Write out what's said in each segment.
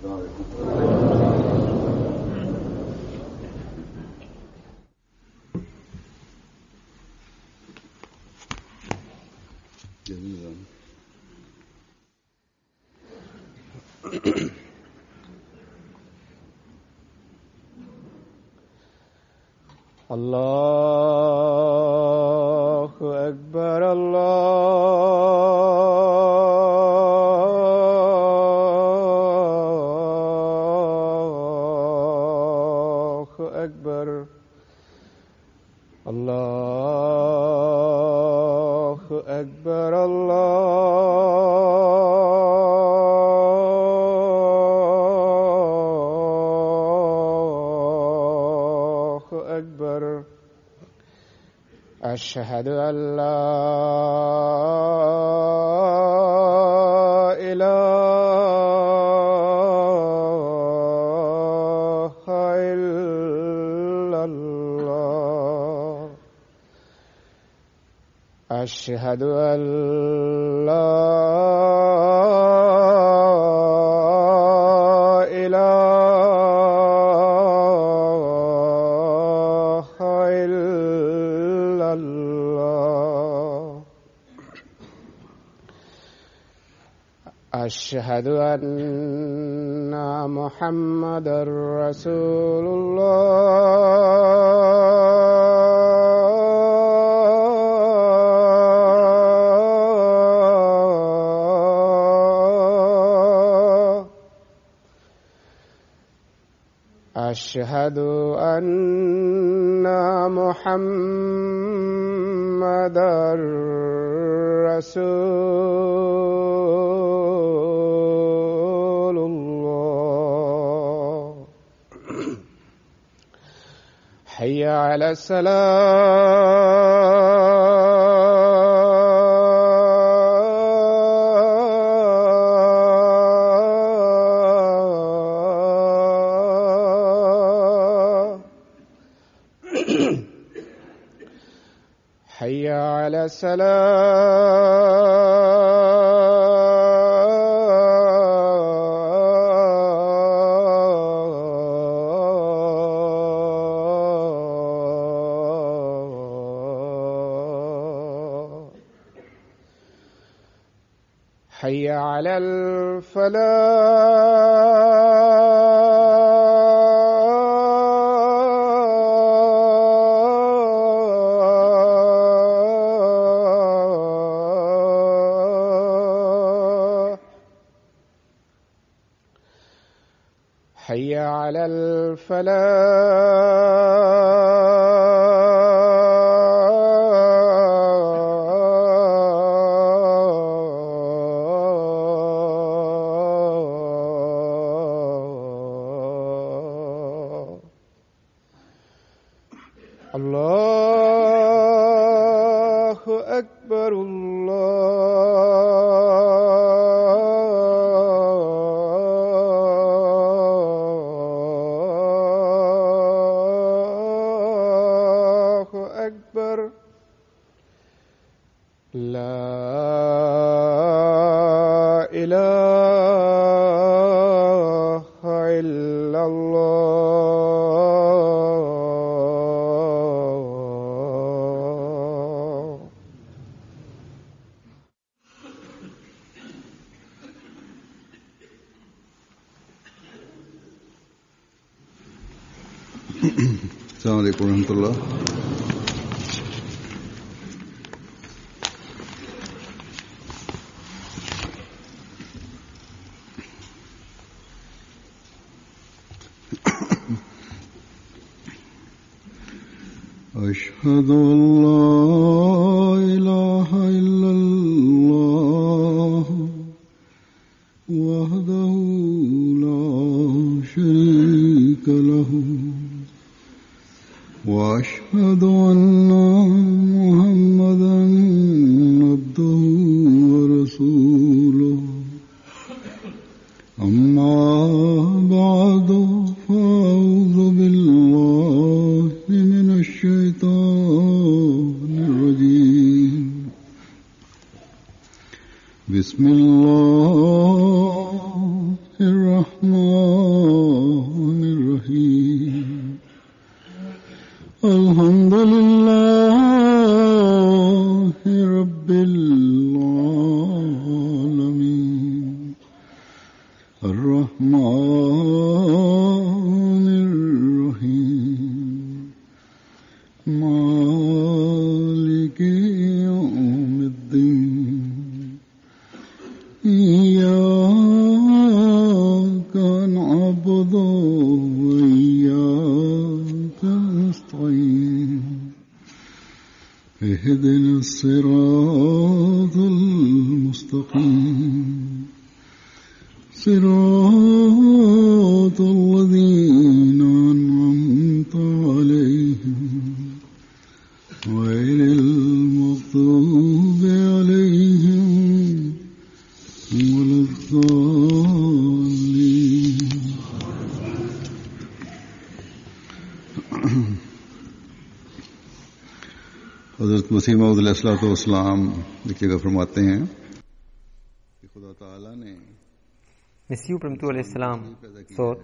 الله أكبر الله أكبر الله أكبر أشهد أن لا إله إلا الله أشهد أن لا أشهد أن محمدًا رسول الله أشهد أن محمدًا رسول الله حي على الصلاة حي على الصلاة حي على الفلاح حي على الفلاح الله أكبر الله أكبر لا إله إلا الله السلام عليكم ورحمة الله. أشهد أن لا إله إلا الله وحده لا شريك له وأشهد أن محمدًا عبده ورسوله أما بعد فأعوذ بالله من الشيطان الرجيم بسم الله الرحمن اهدنا الصراط المستقيم صراط الذين أنعمت عليهم غير المغضوب عليهم ولا الضالين. हज़रत मसीह मऊद अलैहिस्सलाम एक जगह फरमाते हैं कि खुदा ताला ने Mesiu premtuar alayhisalam thot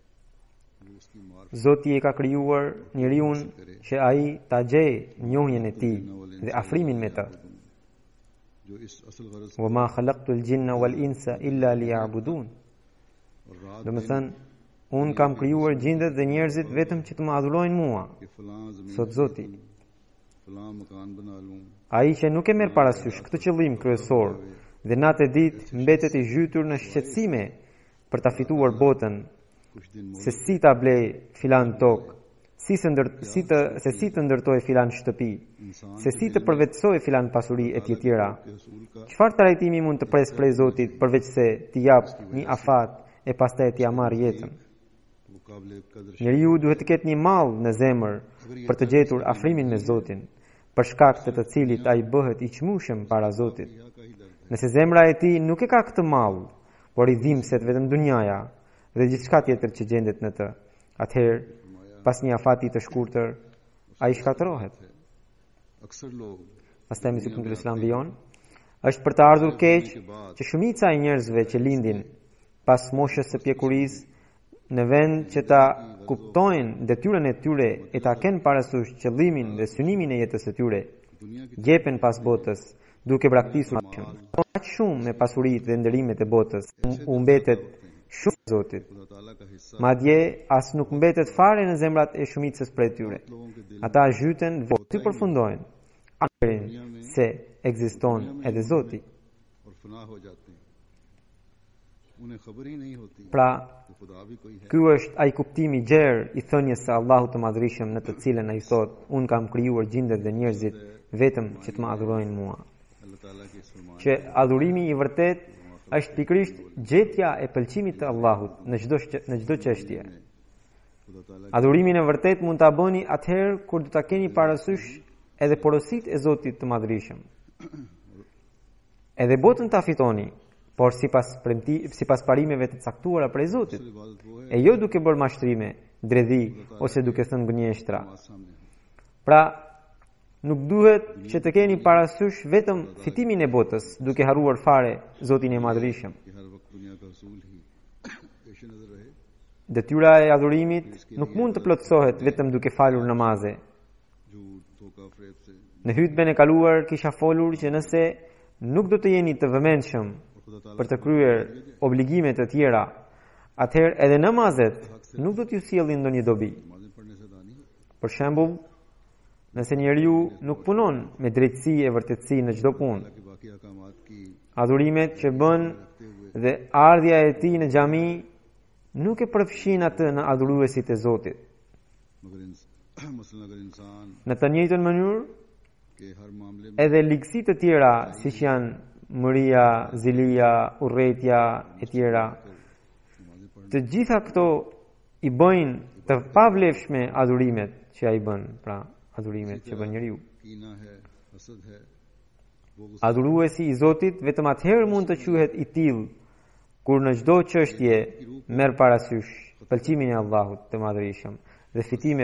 Zoti e ka krijuar njeriun që ai ta gjejë njohjen e tij dhe afrimin me të. जो इस असल गरज Wa ma khalaqtul jinna wal insa illa liya'budun. Do të thënë, un kam krijuar gjindet dhe njerëzit vetëm që të më adhurojnë mua, के फलां ज़मीन thot Zoti. फलां मकान बना लूं Ai që nuk e merr parasysh këtë qëllim kryesor dhe natë e ditë mbetet i zhytur në shqetësime për ta fituar botën, कुछ दिन se si ta blej filan tokë, se si të ndërtoj filan shtëpi, se si të përvetësoj filan pasuri e tjetira. के रसूल का Çfarë trajtimi mund të pres prej Zotit përveç se t'i jap një afat e pastaj t'i marr jetën? मुकाबले कदर Njeriu duhet të ketë një mall në zemër për të gjetur afrimin me Zotin, për shkak të të cilit ai bëhet i çmueshëm para Zotit. Nëse zemra e tij nuk e ka këtë mall, por i dhimbset vetëm dunjaja dhe gjithçka tjetër që gjendet në të, atëherë pas një afati të shkurtër ai shkatërrohet. अक्सर लोग Pastaj Mesiu premtuar Islam vijon, është për të ardhur keq që shumica e njerëzve që lindin pas moshës së pjekurisë në vend që ta kuptojnë detyrën e tyre e ta kenë parasysh qëllimin dhe synimin e jetës së tyre, jepen pas botës duke braktisur aq shumë me pasuritë dhe nderimet e botës, u mbetet shumë Zotit. खुदा ताला का हिस्सा Madje as nuk mbetet fare në zemrat e shumicës prej tyre. Ata zhyten dhe si përfundojnë anë se ekziston edhe Zoti. और फना हो जाते हैं, उन्हें खबर ही नहीं होती Pra, कि खुदा भी कोई है. ky është ai kuptimi i gjerë i thënies së Allahut të Madhërisëm në të cilën ai thot: "Un kam krijuar gjindet dhe njerëzit vetëm që të më adhurojnë mua." अल्लाह ताला के इस फरमान Që adhurimi i vërtet është pikërisht gjetja e pëlqimit të Allahut në çdo çështje. खुदा ताला Adhurimin e vërtet mund ta bëni atëherë kur do ta keni parasysh edhe porositë e Zotit të Madhërisëm. Edhe botën ta fitoni, por sipas parimeve të caktuara prej Zotit, इबादत वो है e jo duke bërë mashtrime, dredhi ose duke thënë gënjeshtra. सामने है. Pra, nuk duhet që të keni parasysh vetëm fitimin e botës, duke harruar fare Zotin e Madhërisëm. कि हर वक्त दुनिया का रसूल ही पेश नजर रहे. Detyra e adhurimit nuk mund të plotësohet vetëm duke falur namaze. झूठ धोखा फरेब से Në hutben e kaluar kisha folur që nëse nuk do të jeni të vëmendshëm खुदा ताला për të kryer obligime të tjera, atëherë edhe namazet nuk do t'ju sjellin ndonjë dobi. नमाज़ें पढ़ने से दानी Për shembull, nëse njeriu nuk punon me drejtësi e vërtetësi në çdo punë, कि बाकी अहकामात की adhurimet që bën dhe ardhja e tij në xhami nuk e përfshin atë në adhuruesit e Zotit. मसलन अगर इंसान Në të njëjtën mënyrë, के हर मामले में edhe ligësi të tjera siç janë mëria, zilia, urrëtia e tjera, të gjitha këto i bëjnë të pavlefshme adhurimet që ai bën, pra adhurimet që bën njeriu. कीना है, हसद है, वो Adhuruesi i Zotit vetëm atëherë mund të quhet i tillë kur në çdo çështje merr parasysh pëlqimin e Allahut të Madhërisëm dhe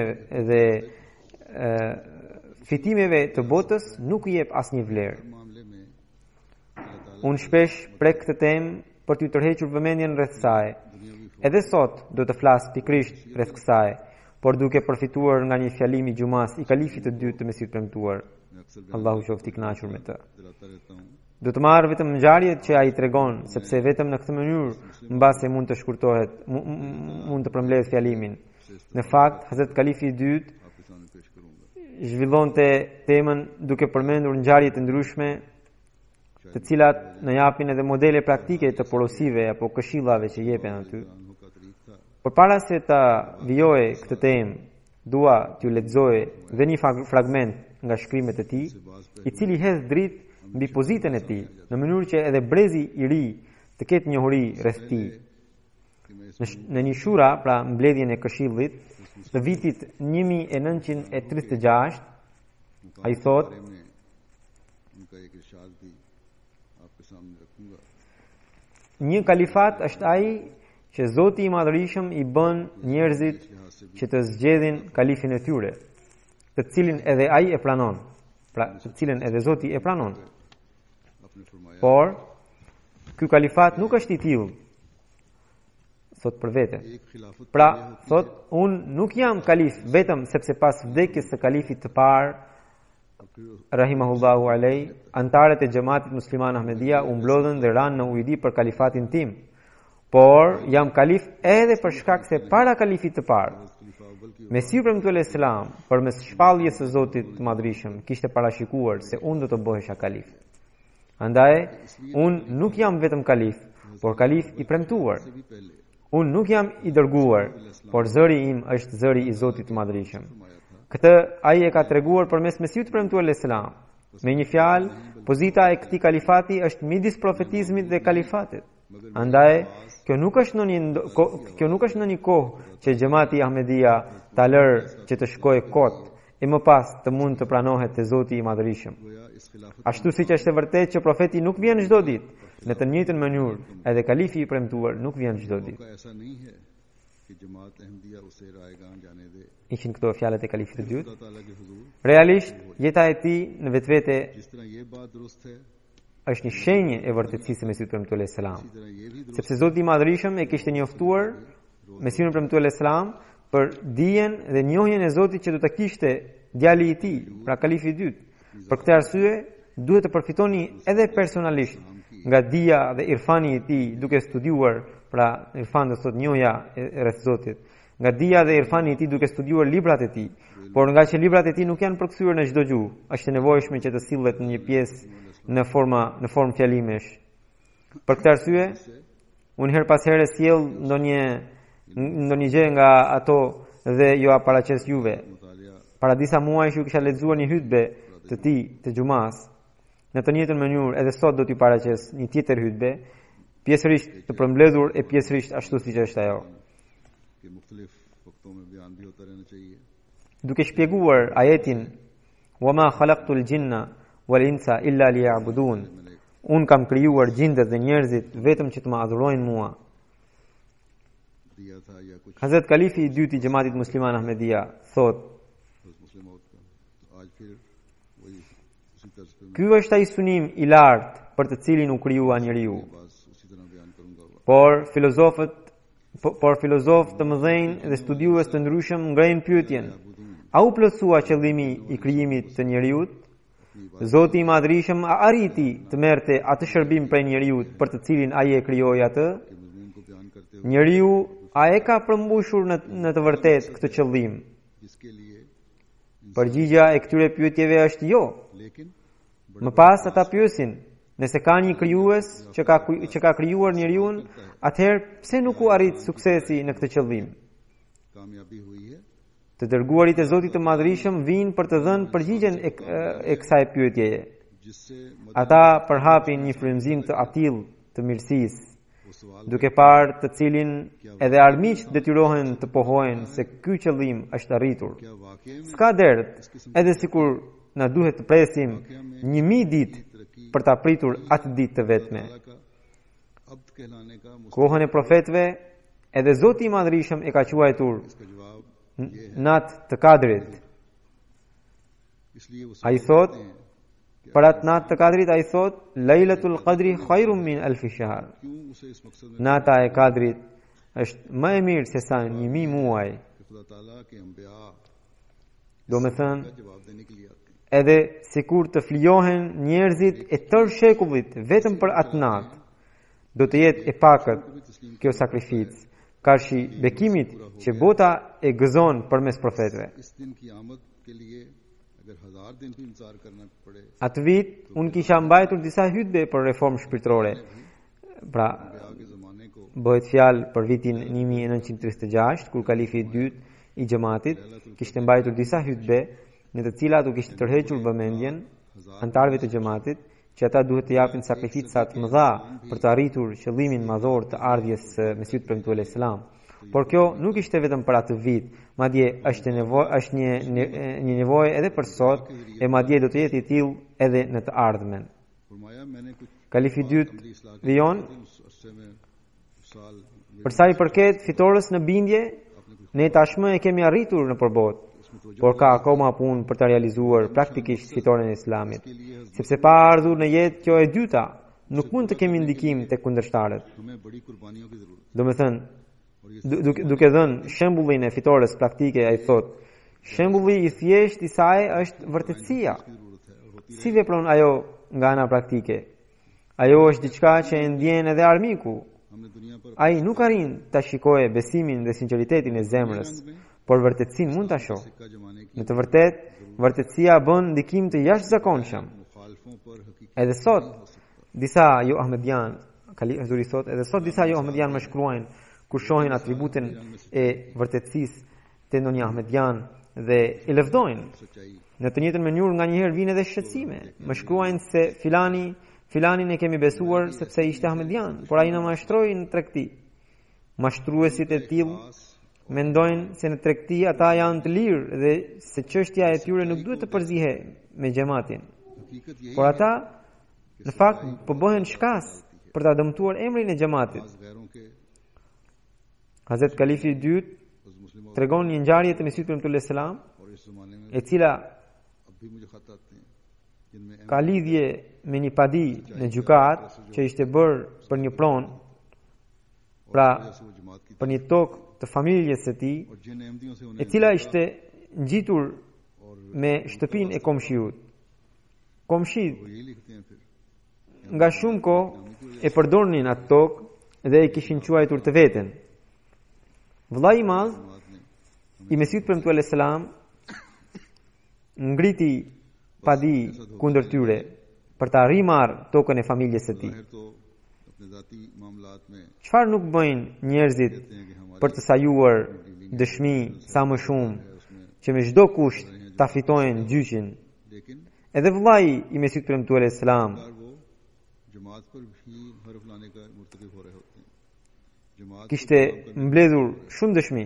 fitimeve të botës nuk i jep asnjë vlerë. मामले में Unë shpesh prek këtë temë për t'ju tërhequr vëmendjen rreth saj. Edhe sot do të flas pikërisht rreth kësaj, por duke përfituar nga një fjalim i xumas i kalifit të dytë të Mesit premtuar. मैं अक्सर Allahu qoftë i kënaqur me të. दिलाता रहता हूँ Do të marr vetëm ngjarjet që ai tregon, sepse vetëm në këtë mënyrë mbase mund të shkurtohet, mund të përmbledh fjalimin. Në fakt, Hazrat Kalifi i dytë आपके सामने पेश करूंगा. zhvillonte temën duke përmendur ngjarje të ndryshme, të cilat na japin edhe modele praktike të porosive apo këshillave që jepen aty. अनहों का तरीक था Përpara se ta vijoj këtë temë, dua t'ju lexoj dhe një fragment nga shkrimet e tij, i cili hedh dritë mbi pozitën e tij, në mënyrë që edhe brezi i ri të ketë njohuri rreth tij. Në një shura, pra mbledhjen e Këshillit të vitit 1936, ai thotë: një kalifat është ai që Zoti i Madhërisëm i bën njerëzit që të zgjedhin kalifin e tyre, të cilin edhe ai e pranon, pra të cilin edhe Zoti e pranon. Por ky kalifat nuk është i tillë, thot për vete. Pra, thot, unë nuk jam kalif vetëm sepse pas vdekjes së kalifit të parë, rahimahullahu alej, antarët e xhamatit musliman Ahmedia u mblodhen dhe ranë në ujdi për kalifatin tim. Por jam kalif edhe për shkak se para kalifit të parë, Mesiu premtuar selam, përmes shpalljes së Zotit të Madhërisëm, kishte parashikuar se unë do të bëhesha kalif. Andaj, unë nuk jam vetëm kalif, por kalif i premtuar. Unë nuk jam i dërguar, por zëri im është zëri i Zotit të Madhërisëm. Këtë ai e ka treguar përmes Mesiut të premtuar selam. Me një fjalë, pozita e këtij kalifati është midis profetizmit dhe kalifatit. Andaj, kjo nuk është në një kohë që xhamati Ahmedia ta lërë që të shkojë kot e më pas të mund të pranohet te Zoti i Madhërisëm. Ashtu siç është e vërtetë që profeti nuk vjen çdo ditë, në të njëjtën mënyrë edhe kalifi i premtuar nuk vjen çdo ditë. Ishin këto fjalët e kalifit të dytë. Realisht, jeta e tij në vetvete është një shenjë e vërtetësisë së Mesiut premtuar selam. Sepse Zoti i Madhërisëm e kishte njoftuar Mesiun premtuar selam për dijen dhe njohjen e Zotit që do ta kishte djali i tij, pra kalifi i dytë. Për këtë arsye, duhet të përfitoni edhe personalisht nga dija dhe irfani i tij duke studiuar, pra irfan do thotë njohja rreth Zotit, nga dija dhe irfani i tij duke studiuar librat e tij. Por nga që librat e tij nuk janë përkthyer në çdo gjuhë, është e nevojshme që të sillet në një pjesë në formë fjalimesh. Për këtë arsye, unë her pas here sjell ndonjë gjë nga ato dhe jo paraqes juve. Para disa muajsh ju kisha lexuar një hutbe të tij të xumas. Në të njëjtën mënyrë edhe sot do t'ju paraqes një tjetër hutbe, pjesërisht të përmbledhur e pjesërisht ashtu siç është ajo. Duke shpjeguar ajetin "Wama khalaqtul jinna wal insa illa liya'budun", unë kam krijuar gjindet dhe njerëzit vetëm që të më adhurojnë mua. Hazrat Kalifi i dytë i xhamatit musliman Ahmedia thot: ky është ai sunim i lartë për të cilin u krijua njeriu. Por filozofët të mëdhenj dhe studiues të ndryshëm ngrenë pyetjen: a u plotësua qëllimi i krijimit të njeriut? Zoti i Madhërisëm a arriti të merrte atë shërbim prej njeriut për të cilin ai e krijoi atë? Njeriu a e ka përmbushur në të vërtetë këtë qëllim? Përgjigjja e këtyre pyetjeve është jo. Më pas ata pyesin: nëse ka një krijues që ka krijuar njeriun, atëherë pse nuk u arrit suksesi në këtë qëllim? Të dërguarit e Zotit të Madhërisëm vinë për të dhënë përgjigjen e kësaj pyetjeje. Ata përhapin një frymëzim të atill të mirësisë, duke parë të cilin edhe armiqt detyrohen të pohojnë se ky qëllim është arritur. S'ka dert, edhe sikur na duhet të presim 1000 ditë për ta pritur atë ditë të vetme. Kohën e profetëve edhe Zoti i Madhërisëm e ka quajtur natë të Kadrit. Ai thot, për atë natë të Kadrit ai thot: Lailatul Qadri khairun min alf shahr. Nata e Kadrit është më e mirë se sa 1000 muaj. Do me thënë, edhe sikur të flijohen njerëzit e tërë shekullit vetëm për atë natë, do të jetë e pakët kjo sakrificë, karshi bekimit që bota e gëzon përmes profetëve. Atë vit, unë kisha mbajtur disa hutbe për reformë shpirtërore. Pra, bëhet fjalë për vitin 1936, kur kalifi i dytë i xhamatit kishte mbajtur disa hutbe në të cilat u kishte tërhequr vëmendjen antarëve të xhamatit që ata duhet të japin sakrifica të mëdha për të arritur qëllimin madhor të ardhjes së Mesihut premtuar selam. Por kjo nuk ishte vetëm për atë vit, madje është një nevojë edhe për sot, e madje do të jetë i tillë edhe në të ardhmen. Kalifi i dytë vijon për sa i përket fitores në bindje, ne tashmë e kemi arritur në përbot, por ka akoma punë për të realizuar praktikisht fitoren e Islamit, sepse pa ardhur në jetë kjo e dyta, nuk mund të kemi ndikim tek kundërshtarët. Domethënë, duke dhënë shembullin e fitores praktike, ai thot, shembulli i thjesht i saj është vërtetësia. Si vepron ajo nga ana praktike? Ajo është diçka që e ndjen edhe armiku. Ai nuk arrin ta shikojë besimin dhe sinqeritetin e zemrës, por vërtetësinë mund ta shohë. Në të vërtetë, vërtetësia bën ndikim të jashtëzakonshëm. Edhe sot disa jo ahmedian, Hazuri thot, edhe sot disa jo ahmedian më shkruajnë kur shohin atributin e vërtetësisë te ndonjë ahmedian dhe i lëvdojnë. Në të njëjtën mënyrë nganjëherë vijnë edhe shqetësime. Më shkruajnë se filanin e kemi besuar sepse ishte ahmedian, por ai na mashtroi në tregti. Mashtruesit e tillë mendojnë se në tregti ata janë të lirë dhe se çështja e tyre nuk duhet të përzihe me xhamatin. Por ata në fakt po bëhen shkas për ta dëmtuar emrin e xhamatit. Hazrat Kalifi i dytë tregon një ngjarje të Mesihut premtuar selam, e cila ka lidhje me një padi në gjykat që ishte bërë për një pronë, pra për një tokë të familjes së tij, e cila ishte ngjitur me shtëpinë e komshiut. Komshit nga shumë kohë e përdornin atë tokë dhe e kishin quajtur të veten. Vëllai i madh i Mesihut premtuar selam ngriti padi kundër tyre për ta rrimarrë tokën e familjes së tij. Çfarë nuk bëjnë njerëzit për të sajuar dëshmi sa më shumë që me çdo kusht ta fitojnë gjyqin? Edhe vëllai i Mesihut premtuar selam kishte mbledhur shumë dëshmi.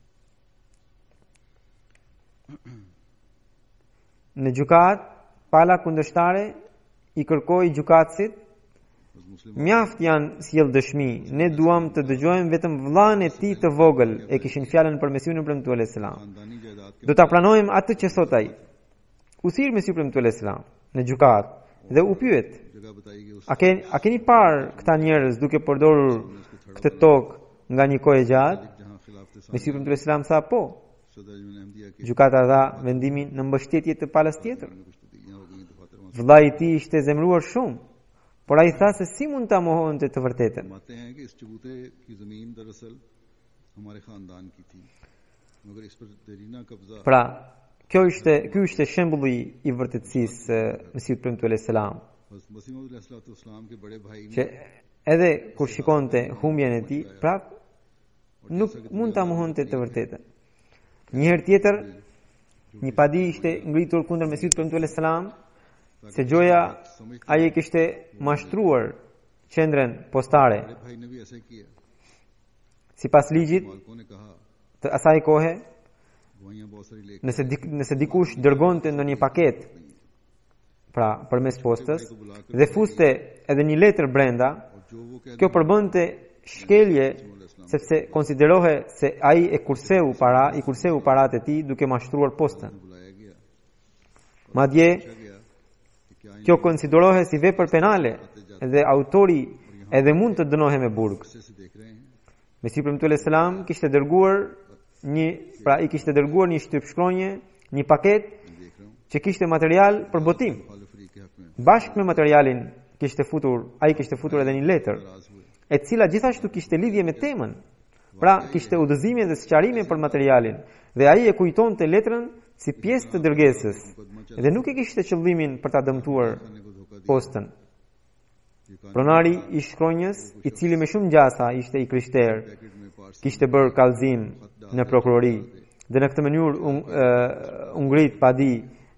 Në gjykat, pala kundërshtare i kërkoi gjykatësit, mjaft janë sjell dëshmi, ne duam të dëgjojmë vetëm vllain e tij të vogël, e kishin fjalën për Mesihun premtuar selam. Do ta pranojmë atë që thot ai. U thirr Mesihu premtuar selam në gjykat dhe u pyet: A keni parë këta njerëz duke përdorur këtë tokë nga një kohë e gjatë? Mesihu premtuar selam tha po. Gjykata dha vendimin në mbështetje të palës tjetër. Vëllai i tij ishte zemruar shumë, por ai tha se si mund ta mohonte të vërtetën. Pra, ky ishte shembulli i vërtetësisë së Mesihut premtuar selam. Që edhe kur shikonte humbjen e tij, prap nuk mund ta mohonte të vërtetën. Një herë tjetër, një padi ishte ngritur kundër Mesihut premtuar selam, se gjoja ai e kishte mashtruar qendrën postare. Sipas ligjit të asaj kohe, nëse dikush dërgonte ndonjë paketë, pra përmes postës, dhe fuste edhe një letër brenda, kjo përbënte shkelje sepse konsiderohe se ai i kurseu paratë e tij duke mashtruar postën. Madje kjo konsiderohe si vepër penale dhe autori edhe mund të dënohej me burg. Mesihu premtuar selam i kishte dërguar një shtypshkronje, një paketë që kishte material për botim. Bashkë me materialin ai kishte futur edhe një letër, e cila gjithashtu kishte lidhje me temën. Pra, kishte udhëzime dhe sqarime për materialin, dhe ai e kujtonte letrën si pjesë të dërgesës, dhe nuk e kishte qëllimin për ta dëmtuar postën. Pronari i shkronjës, i cili me shumë gjasa ishte i krishterë, kishte bërë kallëzim në prokurori, dhe në këtë mënyrë u ngrit padi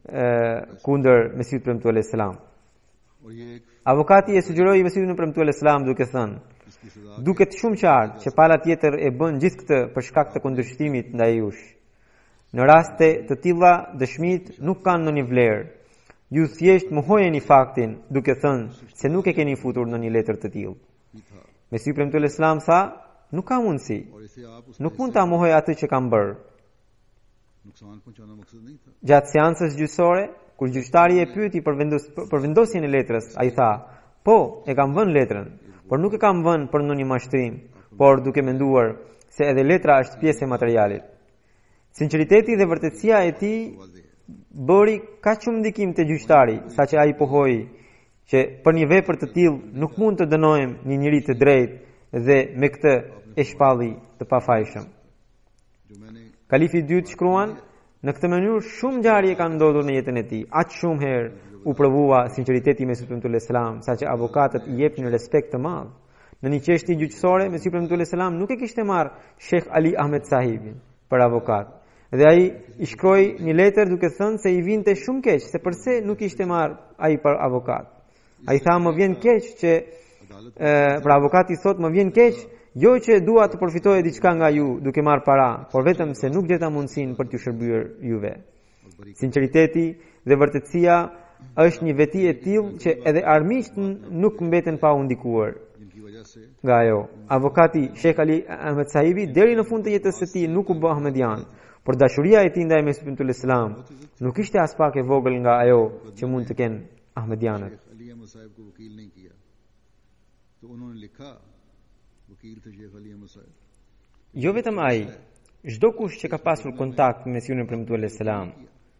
kundër Mesihut Premtuar alayhis salam. और ये एक Avokati e sugjeroi Mesihut Premtuar alayhis salam duke thënë: duket shumë qartë që pala tjetër e bën gjithë këtë për shkak të kundërshtimit ndaj jush. Në raste të tilla dëshmitë nuk kanë ndonjë vlerë. Ju thjesht mohojeni faktin duke thënë se nuk e keni futur në një letër të tillë. भी था Mesihu Premtuar alayhis salam tha: nuk ka mundësi. और इसे आप उस Nuk mund ta mohoj atë që kam bërë. नुकसान पहुंचाना मकसद नहीं था Gjatë seancës gjyqësore, kur gjyqtari e pyeti për vendosjen e letrës, ai tha: po, e kam vënë letrën, por nuk e kam vënë për ndonjë mashtrim, por duke menduar se edhe letra është pjesë e materialit. Sinqeriteti dhe vërtetësia e tij bëri kaq shumë ndikim te gjyqtari, saqë ai pohoi që për një vepër të tillë nuk mund të dënojmë një njeri të drejtë dhe me këtë e shpalli të pafajshëm. जो मैंने Kalifi i dytë shkruan: në këtë mënyrë shumë ngjarje kanë ndodhur në jetën e tij. Aq shumë herë u provua sinqeriteti me Mesihut Premtuar alayhis salam, saqë avokatët i jepnin respekt të madh. Në një çështje gjyqësore, Mesihut Premtuar alayhis salam nuk e kishte marrë Sheikh Ali Ahmed Sahibin për avokat. Dhe ai i shkroi një letër duke thënë se i vinte shumë keq se pse nuk ishte marrë ai për avokat. Ai tha: më vjen keq që për avokati thot më vjen keq, jo që dua të përfitoje diçka nga ju duke marrë para, por vetëm se nuk gjeta mundësinë për t'ju shërbyer juve. Sinqeriteti dhe vërtetësia është një veti e tillë që edhe armiqt nuk mbeten pa u ndikuar जिनकी वजह से nga ajo. Avokati Sheikh Ali Ahmed Sahibi deri në fund të jetës së tij nuk u bë ahmedian, por dashuria e tij ndaj Mesihut Premtuar alayhis salam nuk ishte as pak e vogël nga ajo që mund të kenë ahmedianët. Sheikh अली अहमद साहब को वकील नहीं किया तो उन्होंने लिखा वकील थे शेख अली अहमद साहब Jo vetëm ai, çdo kush që ka pasur kontakt me Mesihun e Premtuar alayhis salam,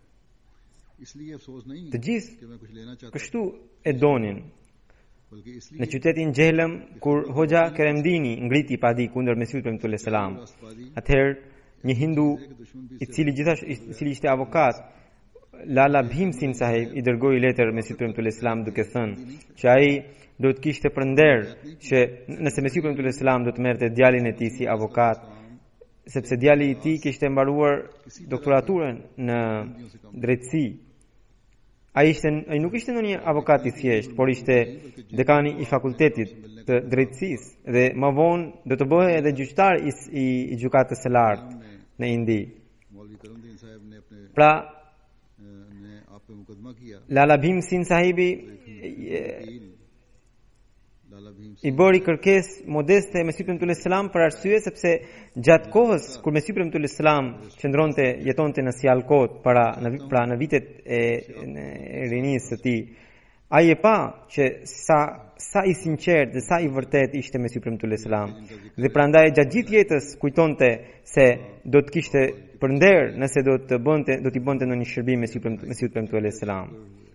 इसलिए अफसोस नहीं të gjithë कि मैं कुछ लेना चाहता kështu e donin. बल्कि इसलिए Në qytetin Gjehlem, kur Hoxha Keremdini ngriti padi kundër Mesihut Premtuar alayhis salam, atëherë një hindu i cili ishte avokat, Lala Bhimsin Sahib, i dërgoi letër Mesihut Premtuar alayhis salam duke thënë që ai do të kishte përnder që nëse Mesihu Premtuar alayhis salam do të merrte djalin e tij si avokat, sepse djali i tij kishte mbaruar doktoraturën në drejtësi. Ai nuk ishte ndonjë avokat i thjesht, por ishte dekani i fakultetit të drejtësisë dhe më vonë do të bëhej edhe gjyqtar i gjykatës së lartë në Indi. मौलवी करमदीन साहब ने अपने Pra, ने आप पे मुकदमा किया Lala Bhimsin Sahibi Lala Bhim i bëri kërkesë modeste Mesihut Premtuar alayhis salam për arsye sepse gjatë kohës kur Mesihu Premtuar alayhis salam jetonte në Sialkot pra në vitet e rinisë së tij, ai e pa që sa i sinqert dhe sa i vërtet ishte Mesihu Premtuar alayhis salam dhe prandaj gjatë gjithë jetës kujtonte se do të kishte përnder nëse do t'i bënte ndonjë shërbim Mesihut Premtuar alayhis salam.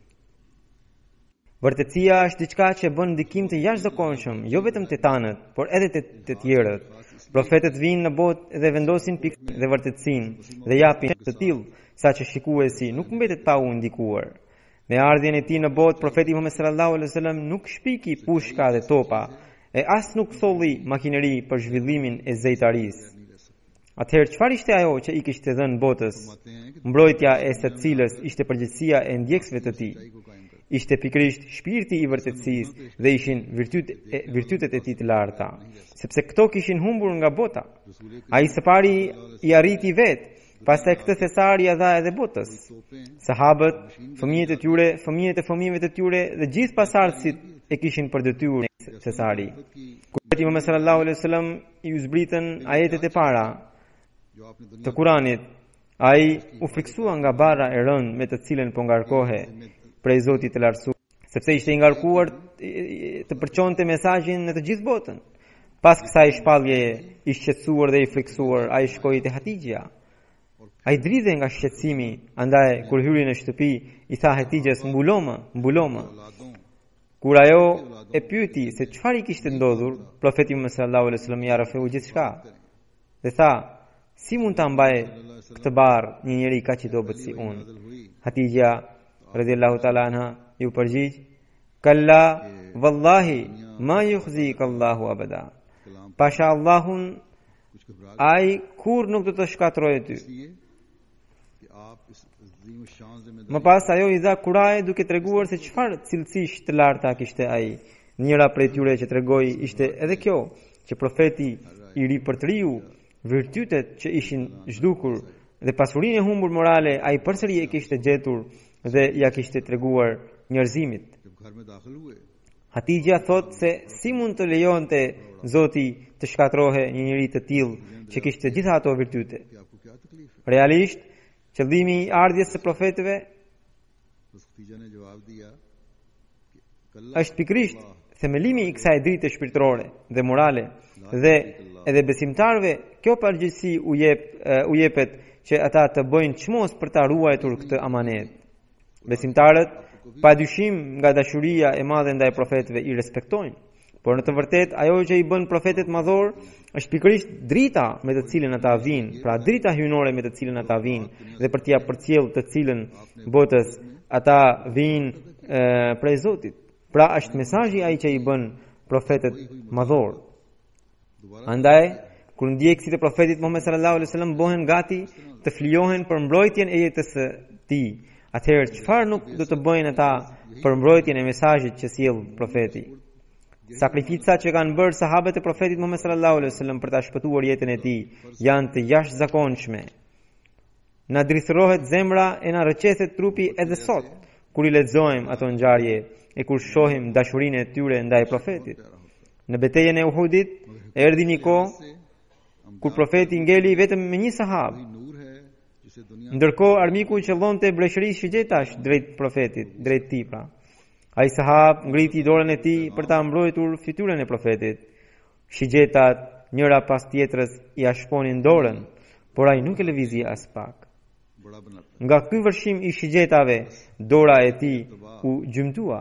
Vërtetësia është diçka që bën ndikim të jashtëzakonshëm, jo vetëm te tanët, por edhe te tjerët. Profetët vinë në botë dhe vendosin pikë dhe vërtetësinë dhe japin të tillë saqë shikuesi nuk mbetet pa u ndikuar. Me ardhjen e tij në botë, profeti Muhammed sallallahu alaihi wasallam nuk shpiki pushka dhe topa, e as nuk tholli makineri për zhvillimin e zejtarisë. Atëherë çfarë ishte ajo që i kishte dhënë botës? Mbrojtja e së cilës ishte përgjegjësia e ndjekësve të tij. Ishte pikërisht shpirti i vërtetësisë dhe ishin virtytet e tij të larta, sepse këto kishin humbur nga bota. Ai së pari i arriti vetë, pastaj këtë thesar ia dha edhe botës. Sahabët, fëmijët e tyre, fëmijët e fëmijëve të tyre dhe gjithë pasardhësit e kishin për detyrë thesari. Kur profeti Muhammed sallallahu alaihi wasallam i zbritën ajetet e para të Kuranit, ai u friksua nga barra e rënë me të cilën po ngarkohe prej Zotit të lartësuar, sepse ishte i ngarkuar të përçonte mesazhin në të gjithë botën. Pas kësaj shpalljeje, i shqetësuar dhe i friksuar, ai shkoi te Hatixha. Ai dridhe nga shqetësimi, andaj kur hyri në shtëpi, i tha Hatixhës: "Mbulomë." Kur ajo e pyeti se çfarë i kishte ndodhur, profeti Muhammed sallallahu alaihi wasallam ia rrafeu gjithçka. Dhe tha: "Si mund ta mbaj këtë barr një njeri kaq i dobët si unë?" Hatixha radhiyallahu ta'ala anha ju përgjigj: "Kalla wallahi ma yukhzika Allahu abada." Pasha Allahun, ai kur nuk do të shkatërrojë ty. कि आप इस Më pas ajo i dha kuraje duke treguar se çfarë cilësish të larta kishte ai. Njëra prej tyre që tregoi ishte edhe kjo, që profeti i ri për të riu, virtytet që ishin zhdukur dhe pasurinë e humbur morale ai përsëri e kishte gjetur dhe ja kishte treguar njerëzimit. Hatixha thot se si mund të lejonte Zoti të shkatrohe një njeri të tillë që kishte gjitha ato virtyte. Realisht, qëllimi i ardhjes së profetëve është pikërisht themelimi i kësaj drite shpirtërore dhe morale dhe edhe besimtarëve kjo përgjegjësi u jepet që ata të bëjnë çmos për ta ruajtur këtë amanet. Besimtarët padyshim nga dashuria e madhe ndaj profetëve i respektojnë, por në të vërtetë ajo që i bën profetet madhor është pikërisht drita me të cilën ata vinë, pra drita hyjnore me të cilën ata vinë dhe për t'ia përcjellë të cilën botës ata vinë prej Zotit. Pra është mesazhi ai që i bën profetet madhor. Andaj, kur ndjekësit e profetit Muhammed sallallahu alaihi wasallam bëhen gati të flijohen për mbrojtjen e jetës së tij, atëherë çfarë nuk do të bëjnë ata për mbrojtjen e mesazhit që sjell profeti? Sakrificat që kanë bërë sahabët e profetit Muhammed sallallahu alaihi wasallam për ta shpëtuar jetën e tij janë të jashtëzakonshme. Na drithërohet zemra e na rrëqethet trupi edhe sot kur i lexojmë ato ngjarje e kur shohim dashurinë e tyre ndaj profetit. Në betejën e Uhudit erdhi një kohë kur profeti ngeli vetëm me një sahab. Ndërkohë armiku qëllonte breshërisë shigjetash drejt profetit, drejt tij pra. Ai sahab ngriti dorën e tij për ta mbrojtur fytyrën e profetit. Shigjetat njëra pas tjetrës i shponin dorën, por ai nuk e lëvizi as pak. Nga ky vërshim i shigjetave, dora e tij u gjymtua.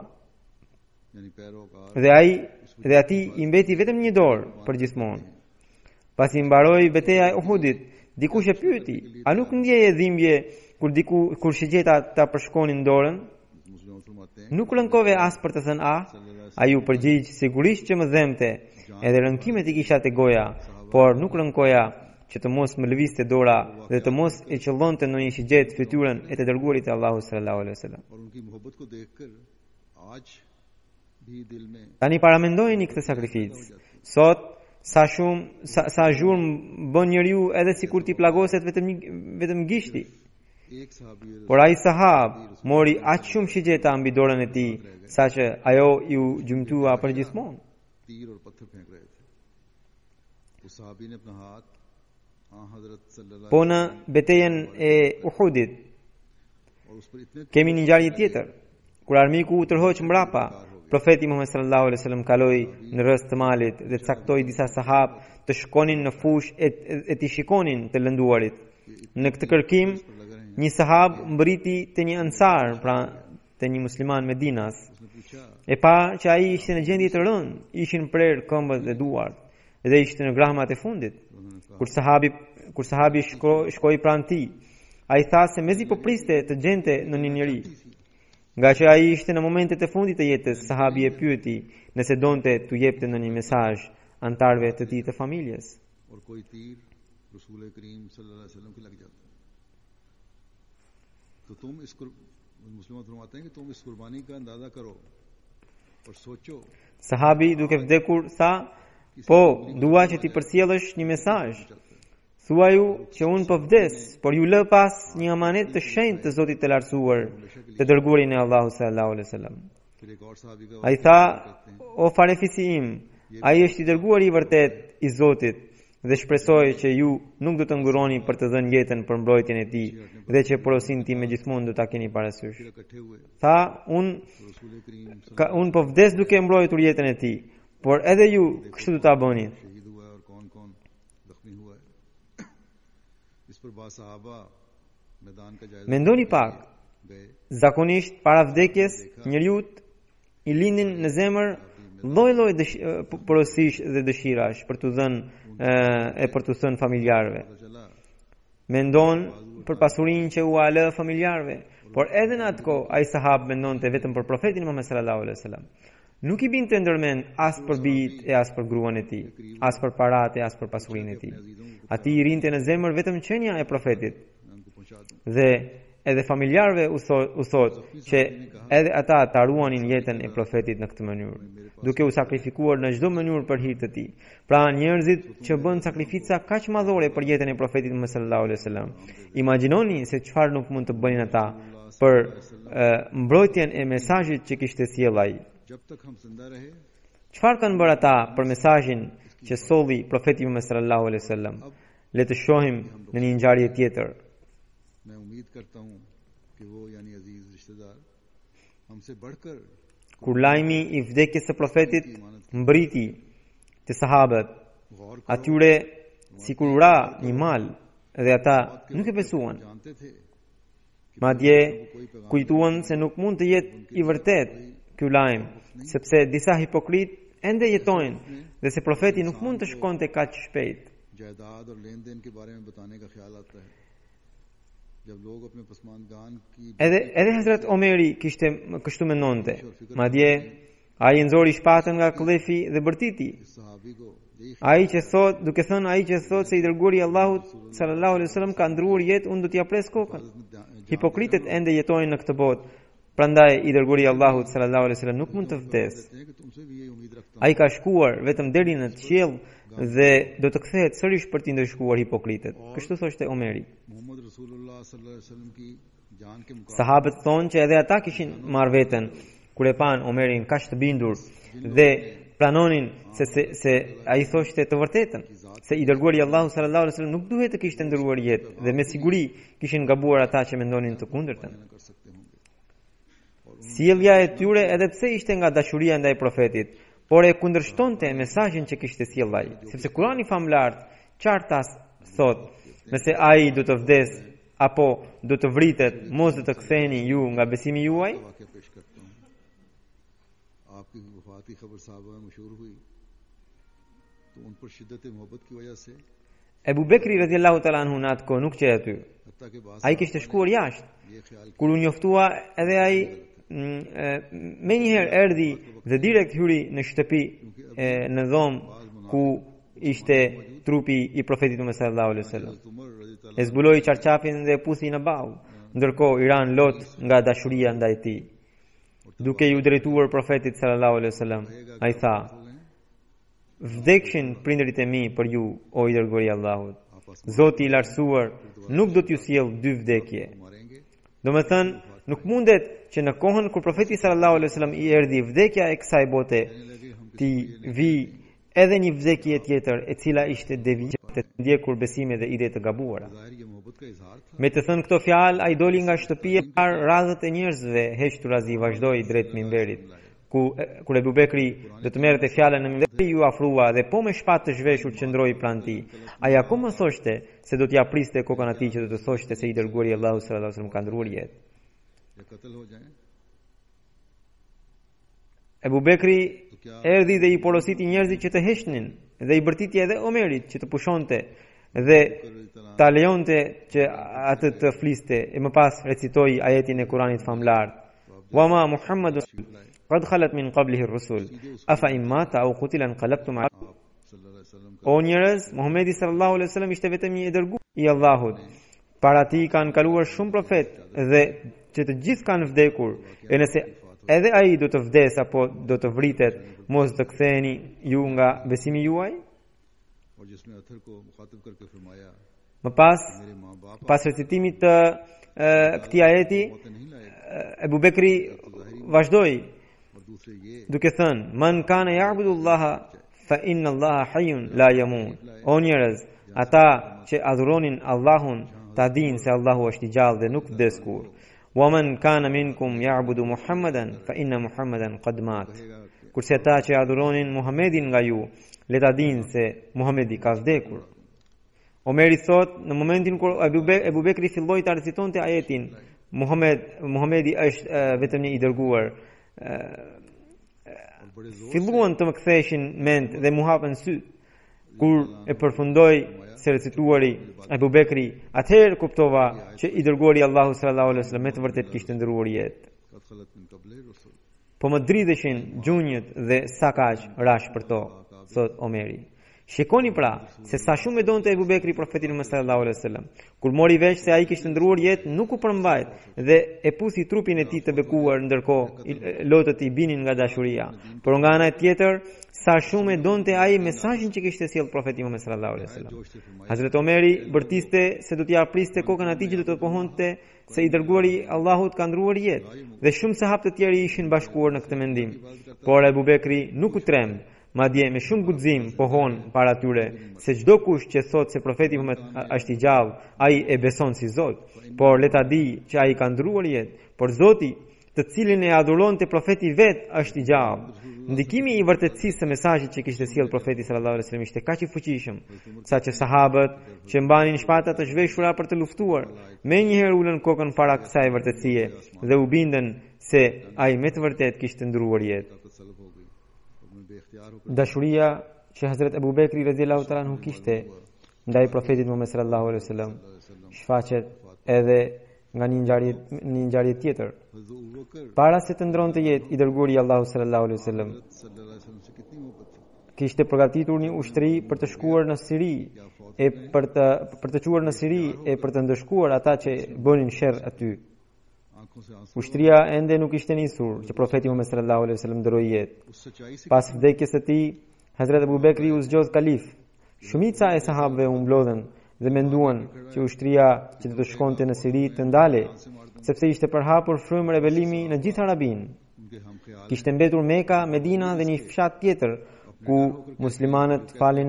Dhe atij i mbeti vetëm një dorë për gjithmonë. Pasi mbaroi beteja e Uhudit, dikush e pyeti, a nuk ndjeje dhimbje kur shigjetat ta përshkonin dorën? Nuk rënkove as për të thënë a ju përgjigj sigurisht që më dhemte, edhe rënkimet i kisha te goja, por nuk rënkoja që të mos më lëvizte dora dhe të mos e qëllonte në një shigjet fytyrën e të dërguarit e Allahut sallallahu alaihi wasallam. Tani paramendojeni këtë sakrificë. Sot sa zhurmë bën njeriu edhe sikur t'i plagoset vetëm gishti. Por ai sahab mori aq shumë shigjeta mbi dorën e tij, saqë ajo iu gjymtua përgjithmonë. Po në betejën e Uhudit kemi një ngjarje tjetër, kur armiku u tërhoq mbrapa. Profeti Muhammed sallallahu alaihi wasallam kaloi në rreth të malit dhe caktoi disa sahab të shkonin në fushë e t'i shikonin të lënduarit. Në këtë kërkim, një sahab mbërriti te një ansar, pra te një musliman Medinas. E pa që ai ishte në gjendje të rëndë, ishin prerë këmbët dhe duart dhe ishte në grahmat e fundit. Kur sahabi shkoi pranë tij, ai tha se mezi po priste të gjente në një njeri. Nga që ai ishte në momentet e fundit të jetës, sahabi e pyeti nëse donte t'u jepte në një mesazh antarëve të tij të familjes. Sahabi duke vdekur tha, po, dua që ti përcjellësh një mesazh. Thuaju që unë po vdes, por ju lë pas një amanet të shenjtë të Zotit të lartësuar, të dërguarin e Allahut sallallahu alaihi wasallam. Ai tha, o farefisi im, ai është i dërguari i vërtet i Zotit dhe shpresoj që ju nuk do të nguroni për të dhënë jetën për mbrojtjen e tij dhe që porosin ti megjithmonë do ta keni parasysh. Tha, unë po vdes duke mbrojtur jetën e tij, por edhe ju kështu do ta bëni. Mendoni pak, zakonisht para vdekjes njeriut i lindin në zemër lloj-lloj porosish dhe dëshirash për t'u dhënë e për t'u thënë familjarëve. Mendon për pasurinë që u lë familjarëve, por edhe në atë kohë ai sahab mendonte vetëm për profetin Muhammed sallallahu alaihi wasallam. Nuk i binte ndërmend as për bijt e as për gruan e tij, as për paratë e as për pasurinë e tij. Ati i rinte në zemër vetëm qenia e profetit dhe edhe familjarëve u thot që edhe ata ta ruanin jetën e profetit në këtë mënyrë, duke u sakrifikuar në çdo mënyrë për hir të tij. Pra njerëzit që bën sakrifica kaq madhore për jetën e profetit Muhammed sallallahu alaihi wasallam, imagjinoni se çfarë nuk mund të bënin ata për mbrojtjen e mesazhit që kishte sjell ai. Çfarë kanë bërë ata për mesazhin që solli profeti Muhammed sallallahu alaihi wasallam? Le të shohim në një ngjarje tjetër. Kur lajmi i vdekjes së profetit mbriti të sahabët, atyre sikur u ra një mal dhe ata nuk e besuan. Madje kujtuan se nuk mund të jetë i vërtet ky lajm, sepse disa hipokrit ende jetojnë dhe se profeti nuk mund të shkonte kaq shpejt. Edhe Hazrat Omeri kishte kështu mendonte. Madje ai nxori shpatën nga klefi dhe bërtiti. Ai që thot se i dërguari i Allahut sallallahu alaihi wasallam ka ndruar jetë, unë do t'ia pres kokën. Hipokritët ende jetojnë në këtë botë. Prandaj i dërguari i Allahut sallallahu alaihi wasallam nuk mund të vdes. Ai ka shkuar vetëm deri në qiell dhe do të kthehet sërish për t'i ndëshkuar hipokritët. Kështu thoshte Omeri. Sahabët thonë që edhe ata kishin marrë veten kur e pan Omerin kaq të bindur dhe planonin se ai thoshte të vërtetën, se i dërguari i Allahut sallallahu alaihi wasallam nuk duhet të kishte ndëruar jetë dhe me siguri kishin gabuar ata që mendonin të kundërtën. Sjellja e tyre edhe pse ishte nga dashuria ndaj profetit, por e kundërshtonte mesazhin që kishte sjell ai, sepse Kurani famlar qartë thot, nëse ai do të vdes apo do të vritet, mos do të ktheheni ju nga besimi juaj. Ebu Bekri radhiyallahu ta'ala anhu në atë kohë nuk qej aty. Ai kishte shkuar jashtë. Kur u njoftua edhe ai me njëherë erdhi dhe direkt hyri në shtëpi në dhomë ku ishte trupi i profetit Muhammed sallallahu alaihi wasallam. E zbuloi çarçafin dhe e puthi në ball, ndërkohë i ran lot nga dashuria ndaj tij. Duke i drejtuar profetit sallallahu alaihi wasallam, ai tha: "Vdekshin prindërit e mi për ju, o i dërguari i Allahut. Zoti i lartësuar nuk do t'ju sjell dy vdekje." Domethënë, nuk mundet që në kohën kur profeti sallallahu alaihi wasallam i erdhi vdekja e kësaj bote, ti vi edhe një vdekje tjetër e cila ishte devijate të ndjekur besime dhe ide të gabuara. Me të thënë këto fjalë, ai doli nga shtëpia radhët e njerëzve heqturazi vazhdoi drejt minberit. Kur Ebu Bekri do të merrte fjalën në minber, ju afrua dhe po me shpatë të zhveshur qëndroi pranë tij. Ai akoma thoshte se do t'ia priste kokën atij që do të thoshte se i dërguari i Allahut sallallahu alaihi wasallam ka ndruar jetë. Ebu Bekri erdhi dhe i porositi njerëzit që të heqnin dhe i bërtiti edhe Omerit që të pushonte dhe ta lejonte që atë të fliste e më pas recitoi ajetin e Kuranit famlar: "Wa ma Muhammadun qad khalat min qablihi ar-rusul afa in mata aw qutila inqalabtum." O njerëz, Muhamedi sallallahu alaihi wasallam ishte vetëm një i dërguar i Allahut. Para tij kanë kaluar shumë profet dhe që të gjithë kanë vdekur. E nëse edhe ai do të vdes apo do të vritet, mos të ktheheni ju nga besimi juaj? Më pas recitimit të këtij ajeti, Ebu Bekri vazhdoi duke thënë: "Man kana ya'budu Allaha fa inna Allaha hayyun la yamut." O njerëz, ata që adhuronin Allahun, ta dinë se Allahu është i gjallë dhe nuk vdes kur. "Wa man kana minkum ya'budu Muhammadan fa inna Muhammadan qad mat." Kurse ata që adhuronin Muhamedin nga ju, le ta dinë se Muhamedi ka vdekur. Omeri thot, në momentin kur Ebu Bekri filloi ta recitonte ajetin, Muhamedi është vetëm një i dërguar, filluan të më ktheshin mend dhe mu hapën syt. Kur e përfundoi se recituari Ebu Bekri, atëherë kuptova që i dërguari Allahu sallallahu alaihi wasallam me të vërtet kishte ndëruar jetë. Po më dridheshin gjunjët dhe sa kaq rash për to, thot Omeri. Shikoni pra se sa shumë e donte Ebu Bekri profetin Muhammed sallallahu alaihi wasallam. Kur mori vesh se ai kishte ndruar jetë, nuk u përmbajt dhe e pusi trupin e tij të bekuar, ndërkohë lotët i binin nga dashuria. Por nga ana tjetër, sa shumë e donte ai mesazhin që kishte sjell profeti Muhammed sallallahu alaihi wasallam. Hazrat Omeri bërtiste se do t'ia apriste kokën atij që do të pohonte se i dërguari Allahut ka ndruar jetë, dhe shumë sahabë të tjerë ishin bashkuar në këtë mendim. Por Ebu Bekri nuk u tremb, madje me shumë guxim pohon para tyre se çdo kush që thot se profeti Muhammed është i gjallë, ai e beson si Zot, por le ta di që ai ka ndruar jetë, por Zoti, të cilin e adhuronte profeti vet, është i gjallë. Ndikimi i vërtetësisë së mesazhit që kishte sjell profeti sallallahu alaihi wasallam ishte kaq i fuqishëm, saqë sahabët që mbanin shpatat të zhveshura për të luftuar, menjëherë ulën kokën para kësaj vërtetësie dhe u bindën se ai me të vërtetë kishte ndruar jetë. Dashuria që Hazrat Ebu Bekri radhiyallahu ta'ala anhu kishte ndaj profetit Muhammed sallallahu alaihi wasallam shfaqet edhe nga një ngjarje tjetër. Para se të ndronte jetë, i dërguari Allahu sallallahu alaihi wasallam kishte përgatitur një ushtri për të shkuar në Siri e për të çuar në Siri e për të ndëshkuar ata që bënin sherr aty. Ushtria ende nuk ishte nisur që profeti Muhammed sallallahu alaihi wasallam ndroi jetë. Pas vdekjes së tij, Hazrat Abu Bekri u zgjodh kalif. Shumica e sahabëve u mblodhen dhe menduan që ushtria që do të shkonte në Siri të ndale, sepse ishte përhapur frymë rebelimi në gjithë Arabinë. Kishte mbetur Mekka, Medina dhe një fshat tjetër ku muslimanët falin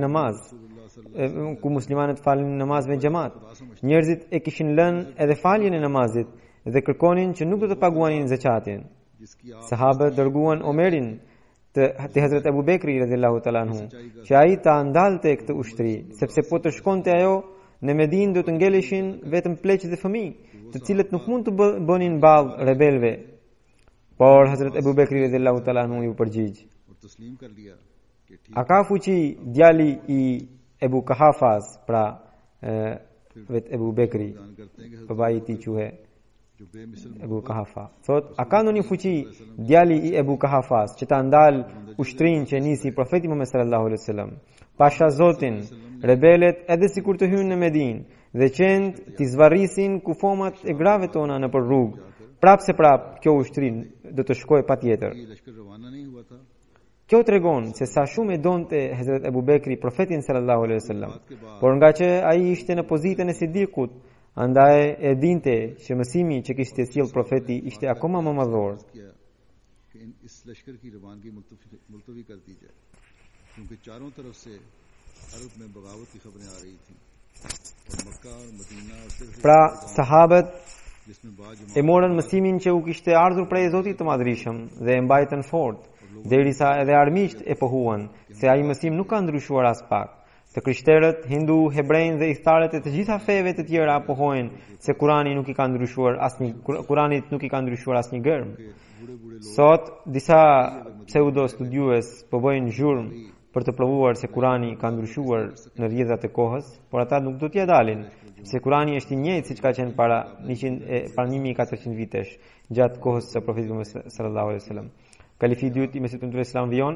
namaz me xhamat. Njerëzit e kishin lënë edhe faljen e namazit dhe kërkonin që nuk do të paguanin zakatin. Sahabët dërguan Omerin te Hazrat Abu Bekri radhiyallahu ta'ala anhu, që ai ta ndalte këtë ushtri, sepse po të shkonte ajo në Medinë do të ngeleshin vetëm pleq dhe fëmijë, të cilët nuk mund të bënin ballë rebelëve. Por Hazrat Abu Bekri radhiyallahu ta'ala anhu u përgjigj: A ka fuqi djali i Ebu Kahafas, pra vet Ebu Bekri, babai i tij quhe Ebu Kahafa. Thot, a ka ndonjë fuqi djali i Ebu Kahafas që ta ndal ushtrin që nisi profeti Muhammed sallallahu alaihi wasallam? Pasha Zotin, rebelet edhe sikur të hynë në Medinë dhe qend t'i zvarrisin kufomat e grave tona në për rrugë, prapë se prapë kjo ushtrin do të shkojë patjetër. Kjo tregon se sa shumë e donte Hazrat Abu Bekri profetin sallallahu alaihi wasallam, por nga që ai ishte në pozitën e Sidikut, andaj e dinte që mësimi që kishte sjell profeti ishte akoma më madhor. Pra sahabët e morën mësimin që u kishte ardhur prej Zotit të Madhrishëm dhe e mbajtën fort, derisa edhe armiqt e pohuan se ai mësim nuk ka ndryshuar as pak. Të krishterët, hindu, hebrejnë dhe idhtarët e të gjitha feve të tjera pohojnë se Kuranit nuk i ka ndryshuar asnjë gërm. Sot disa pseudo studiues po bëjnë zhurmë për të provuar se Kurani ka ndryshuar në rrjedhat e kohës, por ata nuk do t'ia dalin, se Kurani është i njëjtë siç ka qenë para 1400 vitesh, gjatë kohës së profetit sallallahu alaihi wasallam. Kalifi i dytë i Mesit të Islam vion: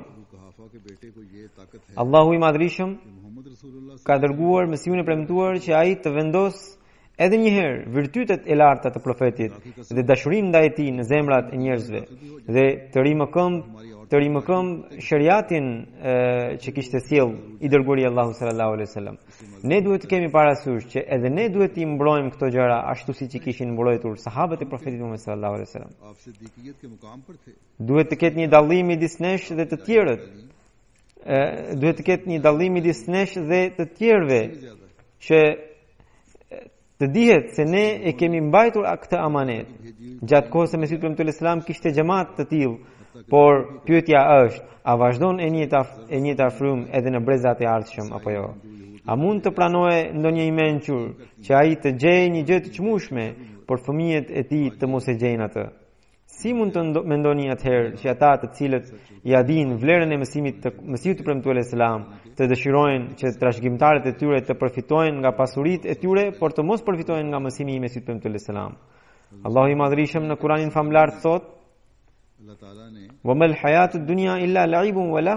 Allahu i Madhrishëm ka dërguar mësimin e premtuar që ai të vendos edhe një herë virtytet e larta të profetit dhe dashurinë ndaj tij në zemrat e njerëzve dhe të rimëkëm shariatin që kishte sjell i dërguari Allahu sallallahu alaihi wasallam. Ne duhet të kemi parasysh që edhe ne duhet të mbrojmë këto gjëra ashtu siç i kishin mbrojtur sahabët e profetit Muhammed sallallahu alaihi wasallam. Duhet të ketë një dallim midis nesh dhe të tjerët. Duhet të ketë një dallim midis nesh dhe të tjerëve, që të dihet se ne e kemi mbajtur këtë amanet. Gjatë kohës së Mesihut premtuar Islam kishte xhamat të tillë, por pyetja është, a vazhdon e njëjta frymë edhe në brezat e ardhshëm apo jo? A mund të pranoje ndonjë i mençur që ai të gjejë një gjë të çmueshme, por fëmijët e tij të mos e gjejnë atë? Si mund të mendoni atëherë që ata të cilët ja dinë vlerën e mësimit të Mesihut premtuar Islam të dëshirojnë që trashëgimtarët e tyre të përfitojnë nga pasuritë e tyre, por të mos përfitojnë nga mësimi i Mesihut premtuar Islam? Allahu i Madhrishëm në Kuranin famlar thotë: "Wa mal hayatud dunya illa la'ibun wa lahun."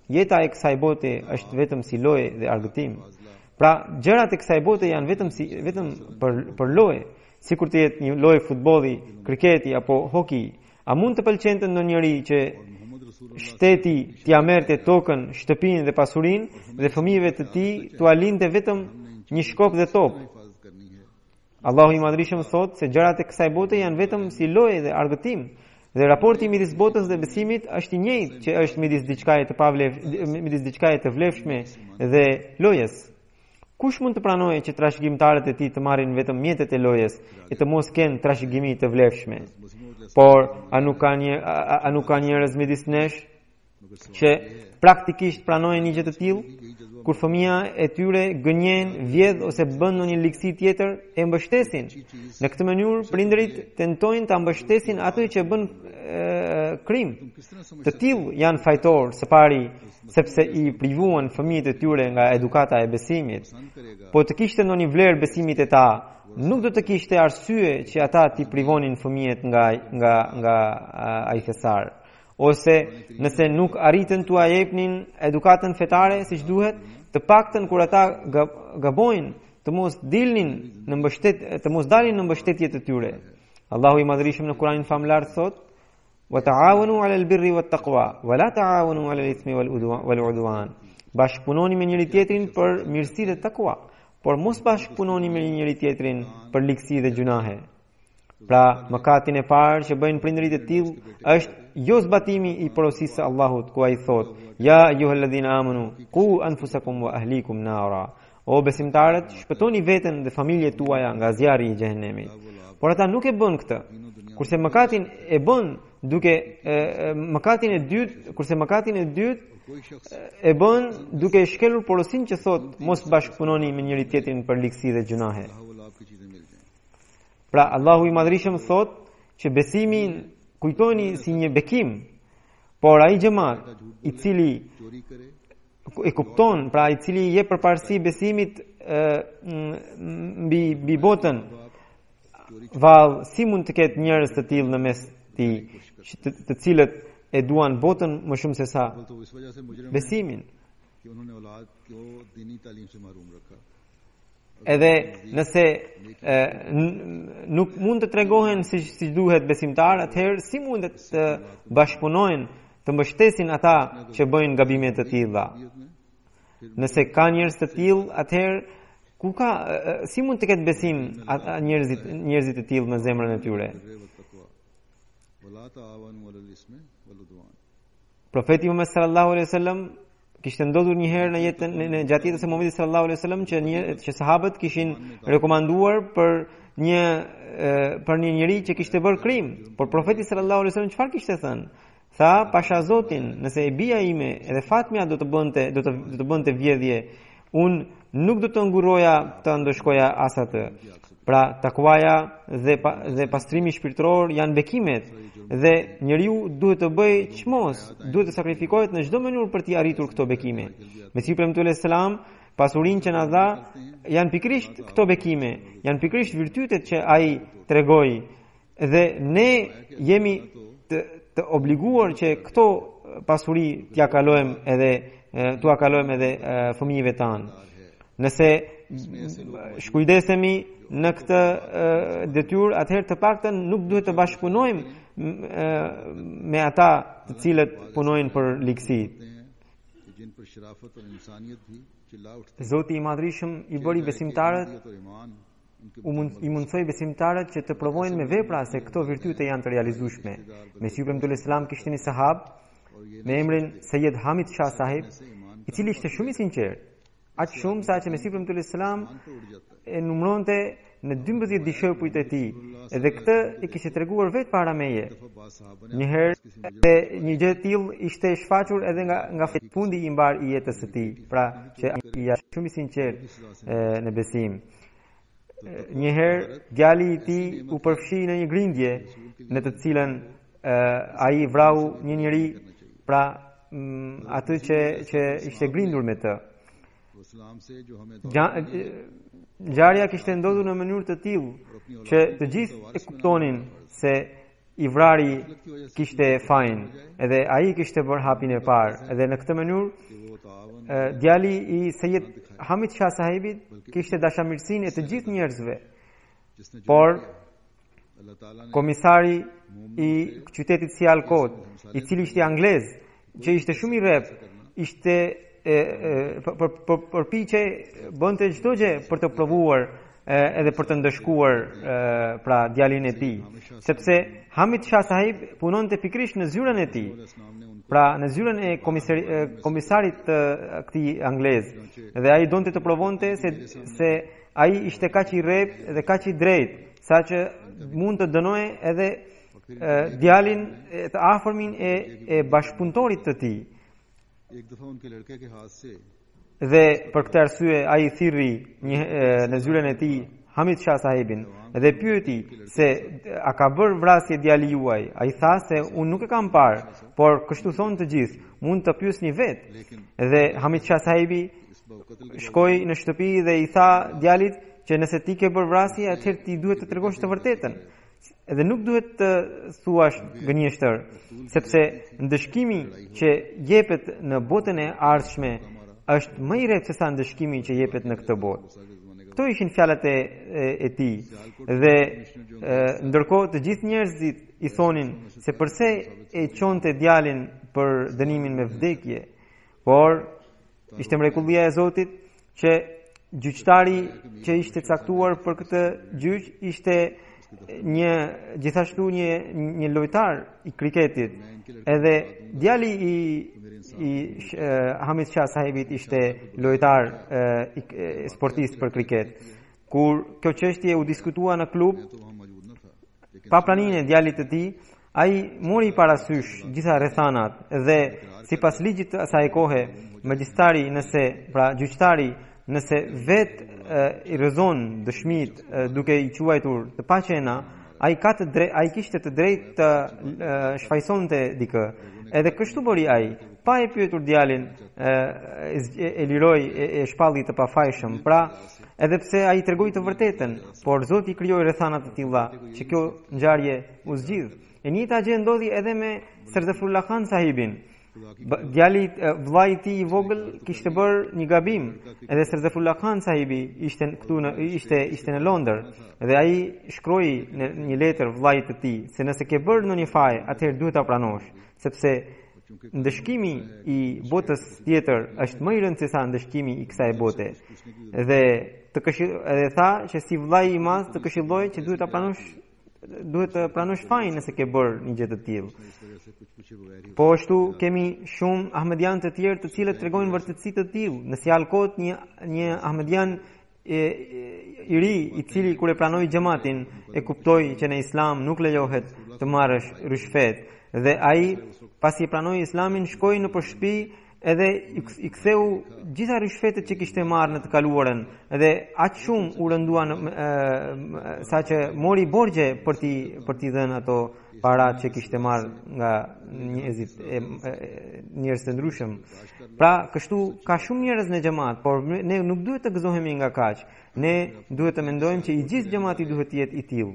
jeta e kësaj bote është vetëm si lojë dhe argëtim. Pra, gjërat e kësaj bote janë vetëm për lojë, sikur të jetë një lojë futbolli, kriketi apo hoki. A mund të pëlqente ndonjëri që shteti t'ia merrte tokën, shtëpinë dhe pasurinë dhe fëmijëve të tij t'u alinte vetëm një shkop dhe top? Allahu i Madhrishëm thot se gjërat e kësaj bote janë vetëm si lojë dhe argëtim. Dhe raporti midis botës dhe besimit është i njëjtë që është midis diçkaje të vlefshme dhe lojës. Kush mund të pranojë që trashëgimtarët e tij të marrin vetëm mjetet e lojës e të mos kenë trashëgimi të vlefshme? Por a nuk ka njerëz midis nesh që praktikisht pranojnë një gjë të tillë? Kur fëmia e tyre gënjen, vjedh ose bën ndonjë ligësi tjetër, e mbështesin. Në këtë mënyrë prindërit tentojnë ta mbështesin atë që bën krim. Të tillë janë fajtor së pari sepse i privuan fëmijët e tyre nga edukata e besimit. Po të kishte ndonjë vlerë besimit e ta, nuk do të kishte arsye që ata t'i privonin fëmijët nga ai fesar. Ose nëse nuk arritën t'u jepnin edukatën fetare siç duhet, të paktën kur ata gabojnë, të mos dalin në mbështetje të tyre. Allahu i Madhrishëm në Kur'anin famlar thot: "Wa ta'awanu 'alal birri wat taqwa, wa la ta'awanu 'alal ithmi wal 'udwan." Bashkëpunoni me njëri tjetrin për mirësi dhe takwa, por mos bashkëpunoni me njëri tjetrin për ligësi dhe gjunahe. Pra, mëkatin e parë që bëjnë prindërit e tillë është jo zbatimi i porosisë së Allahut, ku ai thot: "Ya ayyuhalladhina amanu qu anfusakum wa ahlikum nara." O besimtarët, shpëtoni veten dhe familjet tuaja nga zjarri i xhehenemit. Por ata nuk e bën këtë. Kurse mëkatin e dytë e bën duke shkelur porosinë që thot: "Mos bashkëpunoni me njëri tjetrin për ligësi dhe gjunahe." Pra, Allahu i Madhrishëm thot që besimin kujtoni si një bekim, por ai xhamat i cili e kupton, pra i cili jep përparësi besimit mbi botën, vallë si mund të ketë njerëz të tillë në mes tij, të cilët e duan botën më shumë se sa besimin. Edhe nëse nuk mund të tregohen si duhet besimtar, atëherë si mund të bashkëpunojnë, të mbështesin ata që bëjnë gabime të tilla? Nëse ka njerëz të tillë, atëherë si mund të ketë besim njerëzit të tillë në zemrën e tyre? Profeti Muhammed sallallahu alaihi wasallam kishte ndodhur një herë në gjatë jetës së Muhamedit sallallahu alaihi wasallam që sahabët kishin rekomanduar për një njeri që kishte bërë krim, por profeti sallallahu alaihi wasallam çfarë kishte thënë? Tha: "Pasha Zotin, nëse e bija ime edhe Fatmia do të bënte vjedhje, unë nuk do të nguroja të ndoshkoja as atë." Pra, takwaja dhe pastrimi shpirtëror janë bekimet dhe njeriu duhet të bëjë çmos, duhet të sakrifikohet në çdo mënyrë për të arritur këto bekime. Mesihu premtuar selam, pasurinë që na dha janë pikërisht këto bekime, janë pikërisht virtytet që ai tregoi dhe ne jemi të obliguar që këto pasuri t'ia kalojmë edhe fëmijëve tanë. Nëse shkujdesemi në këtë detyrë, atëherë të paktën nuk duhet të bashkëpunojmë me ata të cilët punojnë për ligësi. Zoti i Madhrishëm i bëri besimtarët, i mundsoi besimtarët që të provojnë me vepra se këto virtyte janë të realizueshme. Mesihu premtuar selam kishte një sahab me emrin Sayyid Hamid Shah Sahib, i cili ishte shumë i sinqert. Aq shumë sa që Mesihu premtuar selam e numëronte në 12 dishepujt e tij, edhe këtë i kishte treguar vetë para meje. Një herë një gjë e tillë ishte shfaqur edhe nga fundi i mbar i jetës së tij, pra që ai ishte shumë i sinqert në besim. Një herë djali i tij u përfshi në një grindje në të cilën ai vrau një njeri, pra atë që ishte grindur me të. Ngjarja kishte ndodhur në mënyrë të tillë që të gjithë e kuptonin se i vrari kishte fajin, edhe ai kishte bërë hapin e parë, edhe në këtë mënyrë djali i Sayyid Hamid Shah Sahibit kishte dashamirësinë e të gjithë njerëzve, por komisari i qytetit Sialkot, i cili ishte anglez, që ishte shumë i rrep, ishte përpiqe bënte çdo gjë për të provuar edhe për të ndëshkuar pra djalin e tij, sepse Hamid Shah Sahib punonte pikërisht në zyrën e tij, pra në zyrën e komisarit të këtij anglez, dhe ai donte të provonte se ai ishte kaq i rrep dhe kaq i drejtë, saqë mund të dënoje edhe djalin të afërmin e bashkëpunëtorit të tij. Dhe për këtë arsye ai thirri në zyrën e tij Hamid Shah Sahibin dhe pyeti se a ka bërë vrasje djali juaj. Ai tha se unë nuk e kam parë, por kështu thonë të gjithë, mund të pyesni vetë. Dhe Hamid Shah Sahibi shkoi në shtëpi dhe i tha djalit që nëse ti ke bërë vrasje, atëherë ti duhet të tregosh të vërtetën. Edhe nuk duhet të thuash gënjeshtër, sepse ndëshkimi që jepet në botën e ardhshme është më i rreptë se sa ndëshkimi që jepet në këtë botë. Këto ishin fjalët e tij. Dhe ndërkohë të gjithë njerëzit i thonin se pse e çonte djalin për dënimin me vdekje, por ishte mrekullia e Zotit që gjyqtari që ishte caktuar për këtë gjyq ishte gjithashtu një lojtar i kriketit, edhe djali i Hamid Shah Sahibit ishte lojtar sportist për kriket. Kur kjo çështje u diskutua në klub, pa pranimin e djalit të tij, ai mori parasysh gjitha rrethanat dhe sipas ligjit të asaj kohe, magjistari gjyqtari nëse vetë i rrezon dëshmit duke i quajtur të paqena, ai kishte të drejtë të shfaqsonte dikë. Edhe kështu bëri ai, pa e pyetur djalin, e liroi e shpalli të pafajshëm. Pra, edhe pse ai tregoi të vërtetën, por Zoti krijoi rrethana të tilla që kjo ngjarje u zgjidh. E njëjta gjë ndodhi edhe me Sardafullah Khan Sahibin. Djali vllai i tij i vogël kishte bërë një gabim, edhe Sardafullah Khan Sahibi ishte në Londër, dhe ai shkroi në një letër vllait të tij se nëse ke bërë ndonjë faj, atëherë duhet ta pranosh, sepse ndëshkimi i botës tjetër është më i rëndë se sa ndëshkimi i kësaj bote. Dhe tha që si vllai i madh të këshilloj që duhet të pranosh fajin nëse ke bërë një gjë të tillë. Po ashtu kemi shumë ahmedian të tjerë të cilët tregojnë vërtetësi të tillë. Në Sialkot një ahmedian i ri i cili kur e pranoi xhamatin e kuptoi që në Islam nuk lejohet të marrësh rishfet, dhe ai pasi e pranoi Islamin shkoi në shtëpi edhe i ktheu gjitha rishfetet që kishte marrë në të kaluarën, edhe aq shumë u rëndua saqë mori borxhe për t'i dhënë ato parat që kishte marrë nga njerëz të ndryshëm. Pra, kështu ka shumë njerëz në xhamat, por ne nuk duhet të gëzohemi nga kaq. Ne duhet të mendojmë që i gjithë xhamati duhet të jetë i tillë.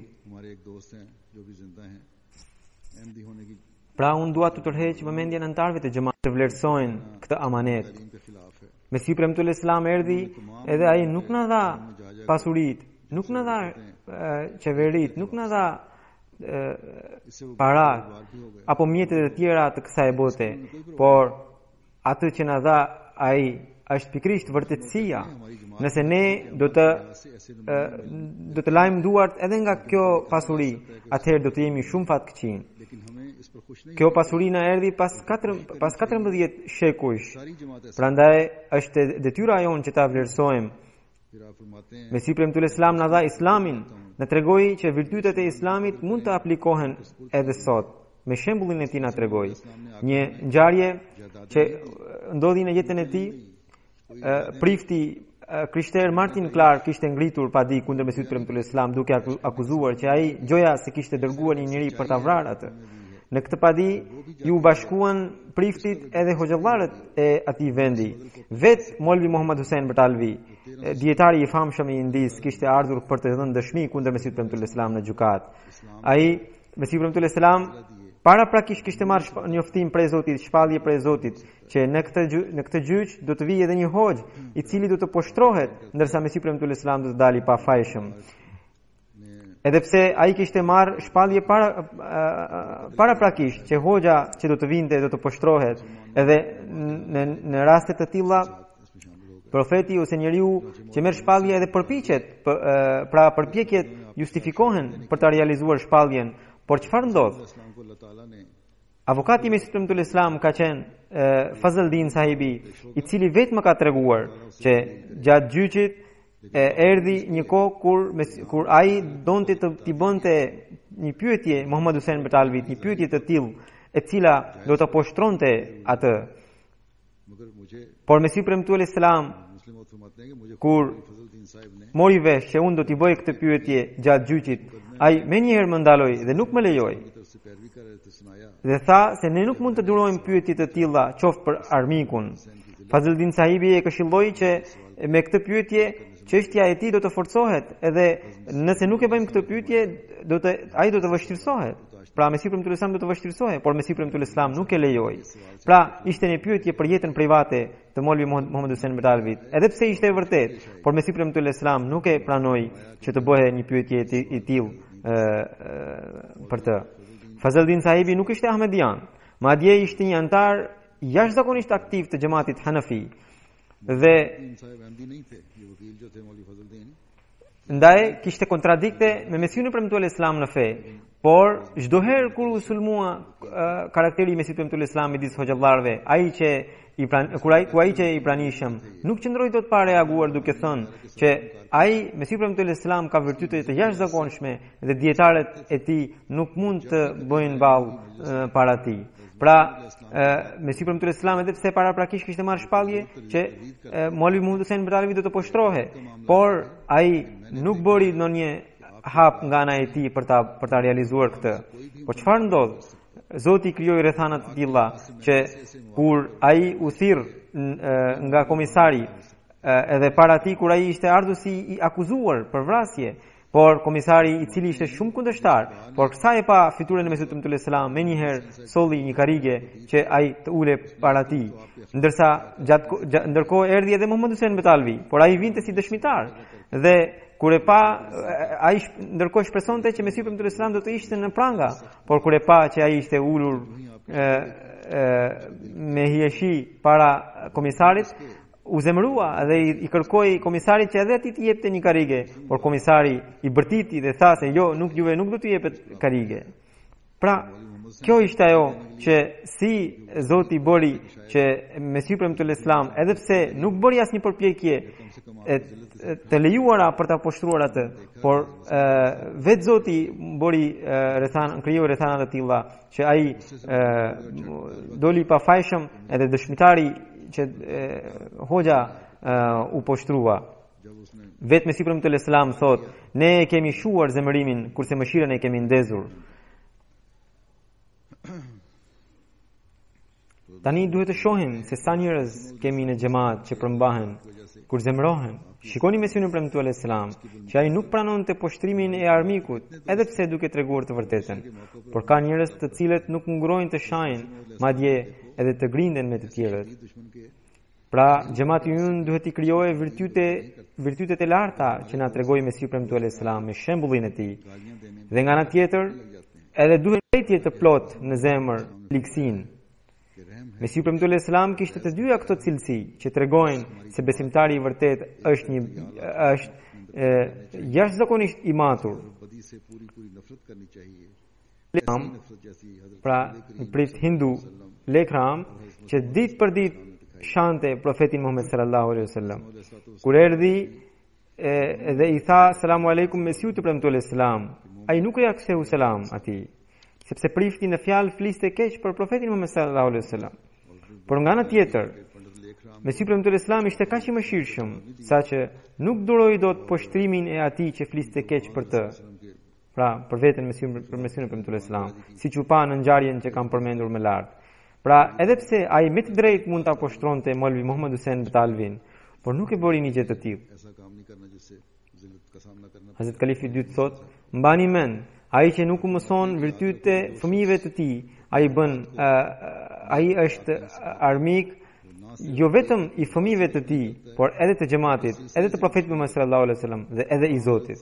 Pra, unë dua të tërheq vëmendjen anëtarëve të xhamatit të vlerësojnë këtë amanet. Mesihi premtull Islam erdhi edhe ai nuk na dha pasurit, nuk na dha qeverit, nuk na dha para apo mjetet e tjera të kësaj bote, por atë që na dha ai është pikërisht vërtetësia. Nëse ne do të lajmë duart edhe nga kjo pasuri, atëherë do të jemi shumë fatkeqin. Kjo pasuri na erdhi pas 14 shekujsh. Prandaj është detyra jonë që ta vlerësojmë. Mesihi premtull Islam na dha Islamin, na tregoi që virtytet e Islamit mund të aplikohen edhe sot. Me shembullin e tij na tregoi një ngjarje që ndodhi në jetën e tij. Prifti krishter Martin Clark kishte ngritur pa di kundër Mesihut premtull Islam, duke akuzuar që ai gjoja se kishte dërguar një njeri për ta vrarë atë. Në këtë padi ju bashkuan priftit edhe hoxhallarët e atij vendi. Vet Molvi Muhammad Hussein Batalvi, dietari i famshëm i Indis, kishte ardhur për të dhënë dëshmi kundër Mesihut premtull Islam në gjykat. Ai Mesihu premtuar selam para prakisht kishte marrë njoftim prej Zotit, shpallje prej Zotit, që në këtë gjyq do të vijë edhe një hoxh i cili do të poshtrohet, ndërsa Mesihu premtuar selam do të dalë i pafajshëm. Edhe pse ai kishte marrë shpallje para prakisht që hoxha që do të vinte do të poshtrohet, edhe në raste të tilla profeti ose njeriu që merr shpallje edhe përpiqet, pra përpjekjet justifikohen për ta realizuar shpalljen, por çfarë ndodh? Avokati i Mesihut premtuar Islam ka qenë Fazldin sahibi, i cili vetëm ka treguar që gjatë gjyqit erdhi një kohë kur ai donte t'i bënte një pyetje Muhammad Hussein Betalvit, një pyetje të tillë e cila do ta poshtronte atë. Por Mesihu premtuar Islam kur mori vesh që unë do t'i bëj këtë pyetje gjatë gjyqit, ai menjëherë më ndaloi dhe nuk më lejoi. Dhe tha se ne nuk mund të durojmë pyetje të tilla qoftë për armikun. Fazldin sahibi e këshilloi që me këtë pyetje çështja e tij do të forcohet, edhe nëse nuk e bëjmë këtë pyetje, ai do të vështirësohet. Pra Mesihu premtuar Islam do të vështirësohet, por Mesihu premtuar Islam nuk e lejoi. Pra ishte një pyetje për jetën private të Molvi Muhammad Hussein Betalvit, edhe pse ishte e vërtet, por Mesihu premtuar Islam nuk e pranoi që të bëhej një pyetje e tillë për të. Fazldin sahibi nuk ishte Ahmedian, madje ishte një antar jashtëzakonisht aktiv të xhamatit Hanafi. Dhe ndaj kishte kontradikte me Mesihun premtuar Islam në fe, por çdo herë kur u sulmua karakteri i Mesihut premtuar Islam midis hoxhallarëve, ai që i pranishëm nuk qëndroi dot pa reaguar duke thënë që ai Mesihu premtuar Islam ka virtyte të jashtëzakonshme dhe dietarët e tij nuk mund të bëjnë ballë para tij. Pra, Mesihu premtuar Islam edhe pse paraprakisht kishte marrë shpallje që Molvi Muhammad Hussein Betalvi do të poshtrohej, por ai nuk bëri ndonjë hap nga ana e tij për ta realizuar këtë. Po çfarë ndodh? Zoti krijoi rrethana të tilla që kur ai u thirr nga komisari edhe para tij kur ai ishte ardhur si i akuzuar për vrasje, por komisari i cili ishte shumë kundërshtar, por sa e pa fiturën e Mesihut premtuar Islam, menjëherë solli një karige që ai të ule para tij. Ndërkohë erdhi edhe Muhammad Hussein Betalvi, por ai vinte si dëshmitar. Dhe kur e pa, ai ndërkohë shpresonte që Mesihu premtuar Islam do të ishte në pranga, por kur e pa që ai ishte ulur me hijeshi para komisarit, u zemrua dhe i kërkoi komisarit që edhe atij t'i jepte një karige, por komisari i bërtiti dhe tha se jo, juve nuk do t'ju jepet karige. Pra, kjo ishte ajo që si Zoti bëri që Mesihu premtuar Islam, edhe pse nuk bëri asnjë përpjekje të lejuara për ta poshtruar atë, por vetë Zoti bëri krijoi rrethana të tilla që ai doli pa fajshëm edhe dëshmitari që hoxha u poshtrua. Vetë Mesihu premtuar Islam thot, ne e kemi shuar zemërimin kurse mëshirën e kemi ndezur. Tani duhet të shohim se sa njerëz kemi në xhamat që përmbahen kur zemrohen. Shikoni Mesihun premtuar Islam, që ai nuk pranonte poshtrimin e armikut, edhe pse duke treguar të vërtetën. Por ka njerëz të cilët nuk ngrojnë të shajnë, madje edhe të grinden me të tjerët. Pra, xhamati ynë duhet i krijojë virtytet e larta që na tregoi Mesihu premtuar Islam me shembullin e tij. Dhe nga ana tjetër, edhe duhet drejtje të plot në zemër, liksin. Mesihu premtuar Islam kishte të dyja këto cilësi që tregojnë se besimtari i vërtet është jashtëzakonisht i matur. Pra, një prift hindu, Lekram, që ditë për ditë shante profetin Muhammed sallallahu alaihi wasallam. Kur erdhi dhe i tha selamu aleikum Mesihut premtuar Islam, ai nuk ia ktheu selam atij, sepse prifti në fjalë fliste keq për profetin Muhammed sallallahu alaihi wasallam. Por nga ana tjetër, Mesihu premtuar Islam ishte kaq i mëshirshëm, saqë nuk duroi dot poshtrimin e atij që fliste keq për të. Pra, për veten Mesihun premtuar Islam, siç u pa në ngjarjen që kam përmendur më lart. Pra, edhe pse ai me të drejtë mund ta poshtronte Molvi Muhammad Hussein Betalvin, por nuk e bëri një gjë të tillë. Hazrat Kalifi i dytë thot, mbani mend, Ai që nuk u mëson virtyte fëmijëve të tij, ai është armik jo vetëm i fëmijëve të tij, por edhe të xhamatit, edhe të profetit Muhammed sallallahu alaihi wasallam dhe edhe i Zotit.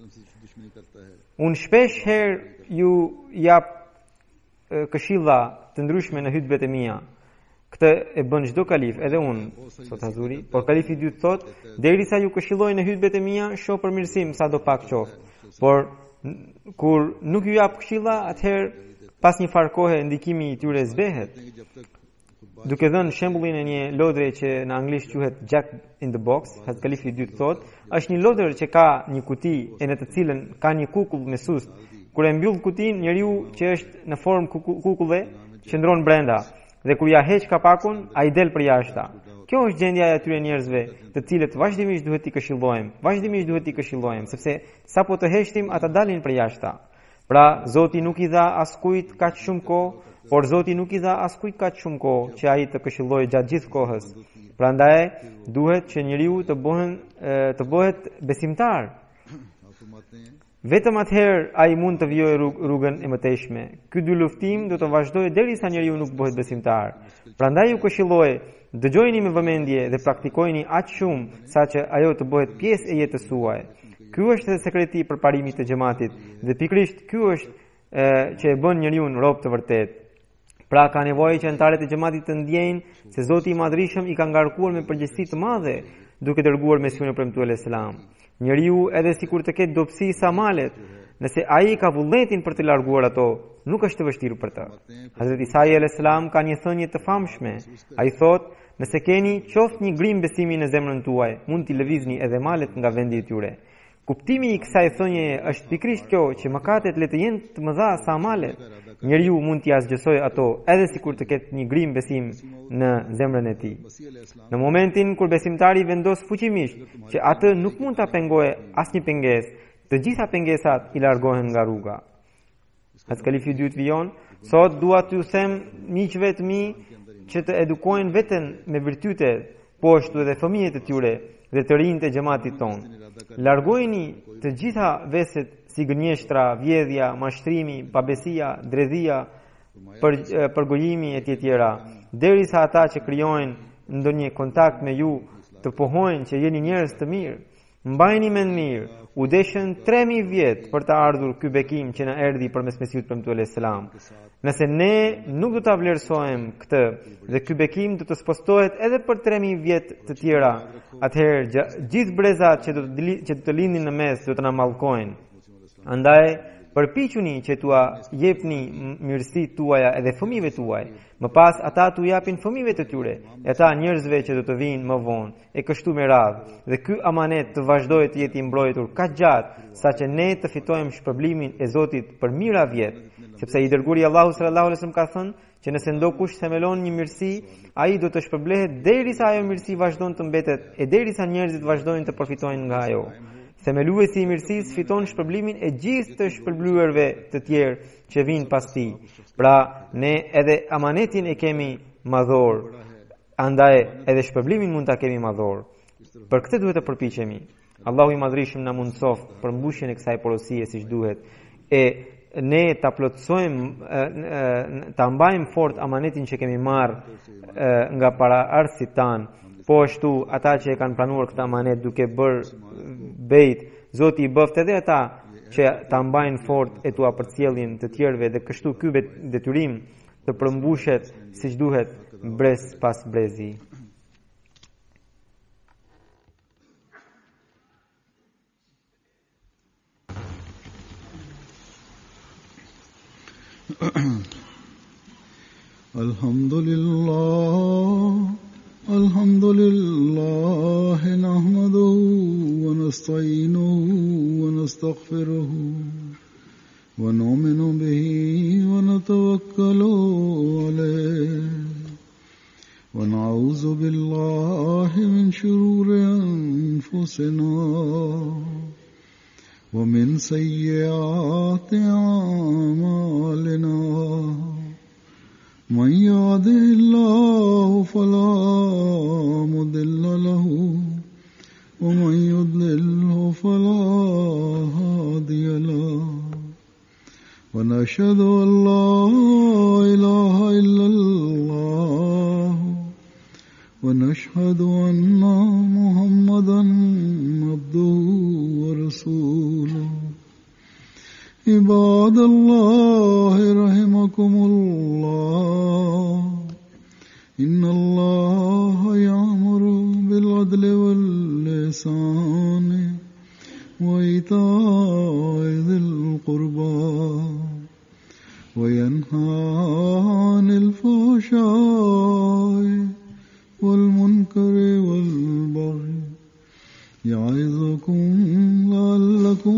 Unë shpesh herë ju jap këshilla të ndryshme në hutbet e mia. Këtë e bën çdo kalif, edhe unë sot hazuri, por kalifi i dytë thot, derisa ju këshilloj në hutbet e mia, shoh përmirësim sado pak qoftë. Por kur nuk ju jap këshilla, atëherë pas një farë kohe ndikimi i tyre zbehet. Duke dhënë shembullin e një lodre që në anglisht quhet Jack in the Box, Hazrat Kalifi i dytë thot, është një lodër që ka një kuti e në të cilën ka një kukull me sust. Kur e mbyll kutin, njeriu që është në formë kukulle qëndron brenda dhe kur ja heq kapakun, ai del për jashtë. Kjo është gjendja e atyre njerëzve, të cilët vazhdimisht duhet t'i këshillojmë, sepse sapo të heqtim ata dalin për jashtë. Pra, Zoti nuk i dha askujt kaq shumë kohë, por Zoti nuk i dha askujt kaq shumë kohë që ai të këshillojë gjatë gjithë kohës. Prandaj duhet që njeriu të bëhet besimtar. Vetëm atëherë ai mund të vijojë rrugën e mëtejshme. Ky dy luftim do të vazhdojë derisa njeriu nuk bëhet besimtar. Prandaj ju këshilloj, dëgjojini me vëmendje dhe praktikojini aq shumë saqë ajo të bëhet pjesë e jetës suaj. Ky është edhe sekreti i përparimit të xhamatit dhe pikërisht ky është që e bën njeriu në rob të vërtet. Pra ka nevojë që anëtarët e xhamatit të ndjejnë se Zoti i Madhërisëm i ka ngarkuar me përgjegjësi të madhe duke dërguar Mesionin e premtuar selam. Njeriu edhe sikur të ketë dobësi sa malet, nëse ai ka vullnetin për të larguar ato, nuk është të vështirë për të. Hazrat Isa alayhis salam ka një thënie të famshme. Ai thotë, nëse keni qoftë një grim besimi në zemrën tuaj, mund t'i lëvizni edhe malet nga vendi i tyre. Kuptimi i kësaj thënie është pikërisht kjo që mëkatet le të jenë të mëdha sa malet. Njeriu mund t'i asgjësojë ato edhe sikur të ketë një grim besim në zemrën e tij. Në momentin kur besimtari vendos fuqimisht që atë nuk mund ta pengojë asnjë pengesë, të gjitha pengesat i largohen nga rruga. Hazrat Kalifi i dytë vijon, sot dua t'ju them miqve të mi që të edukojnë veten me virtyte, po ashtu edhe fëmijët e tyre dhe të rinjtë e xhamatit tonë. Largojini të gjitha veset si gënjeshtra, vjedhja, mashtrimi, pabesia, dredhia, përgojimi e tjetera, derisa ata që krijojnë ndonjë kontakt me ju të pohojnë që jeni njerëz të mirë. Mbajini mend mirë, u deshën 3000 vjet për të ardhur ky bekim që na erdhi përmes Mesiut premtuar selam. Nëse ne nuk do ta vlerësojmë këtë dhe ky bekim do të spostohet edhe për 3000 vjet të tjera, atëherë gjithë brezat që do të lindin në mes do të na mallkojnë. Andaj përpiquni që t'ua jepni mirësitë tuaja edhe fëmijëve tuaj, më pas ata t'u japin fëmijëve të tyre, e ata njerëzve që do të vinë më vonë, e kështu me radhë. Dhe ky amanet të vazhdojë të jetë i mbrojtur kaq gjatë saqë ne të fitojmë shpërblimin e Zotit për mijëra vjet, sepse i dërguari Allahu sallallahu alaihi wasallam ka thënë që nëse ndokush themelon një mirësi, ai do të shpërblehet derisa ajo mirësi vazhdon të mbetet e derisa njerëzit vazhdojnë të përfitojnë nga ajo. Themeluesi i mirësisë fiton shpërblimin e gjithë të shpërbluarve të tjerë që vinë pas tij. Pra, ne edhe amanetin e kemi madhor, andaj edhe shpërblimin mund ta kemi madhor. Për këtë duhet të përpiqemi. Allahu i Madhërisëm na mundsof për mbushjen e kësaj porosie siç duhet. E ne ta plotësojmë, ta mbajmë fort amanetin që kemi marrë nga paraardhësit tan. Po ashtu ata që e kanë planuar këtë amanet duke bërë bejt, Zoti i bëft edhe ata që ta mbajnë fort e t'u përcjellin të tjerëve dhe kështu ky detyrim të përmbushet siç duhet brez pas brezi. Alhamdulillah nahmaduhu wa nasta'inuhu wa nastaghfiruhu wa nu'minu bihi wa natawakkalu alayhi wa na'udzu billahi min shururi anfusina wa min sayyiati a'malina. من يهده الله فلا مضل له ومن يضلله فلا هادي له ونشهد أن لا إله إلا الله ونشهد أن محمدا عبده ورسوله عباد الله رحمكم الله إن الله يأمر بالعدل والإحسان وإيتاء ذي القربى وينهى عن الفحشاء والمنكر والبغي يعظكم لعلكم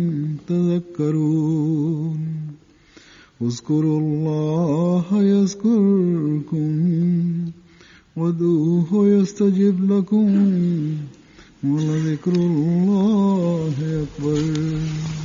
تذكرون اذكروا الله يذكركم وادعوه يستجب لكم ولذكر الله أكبر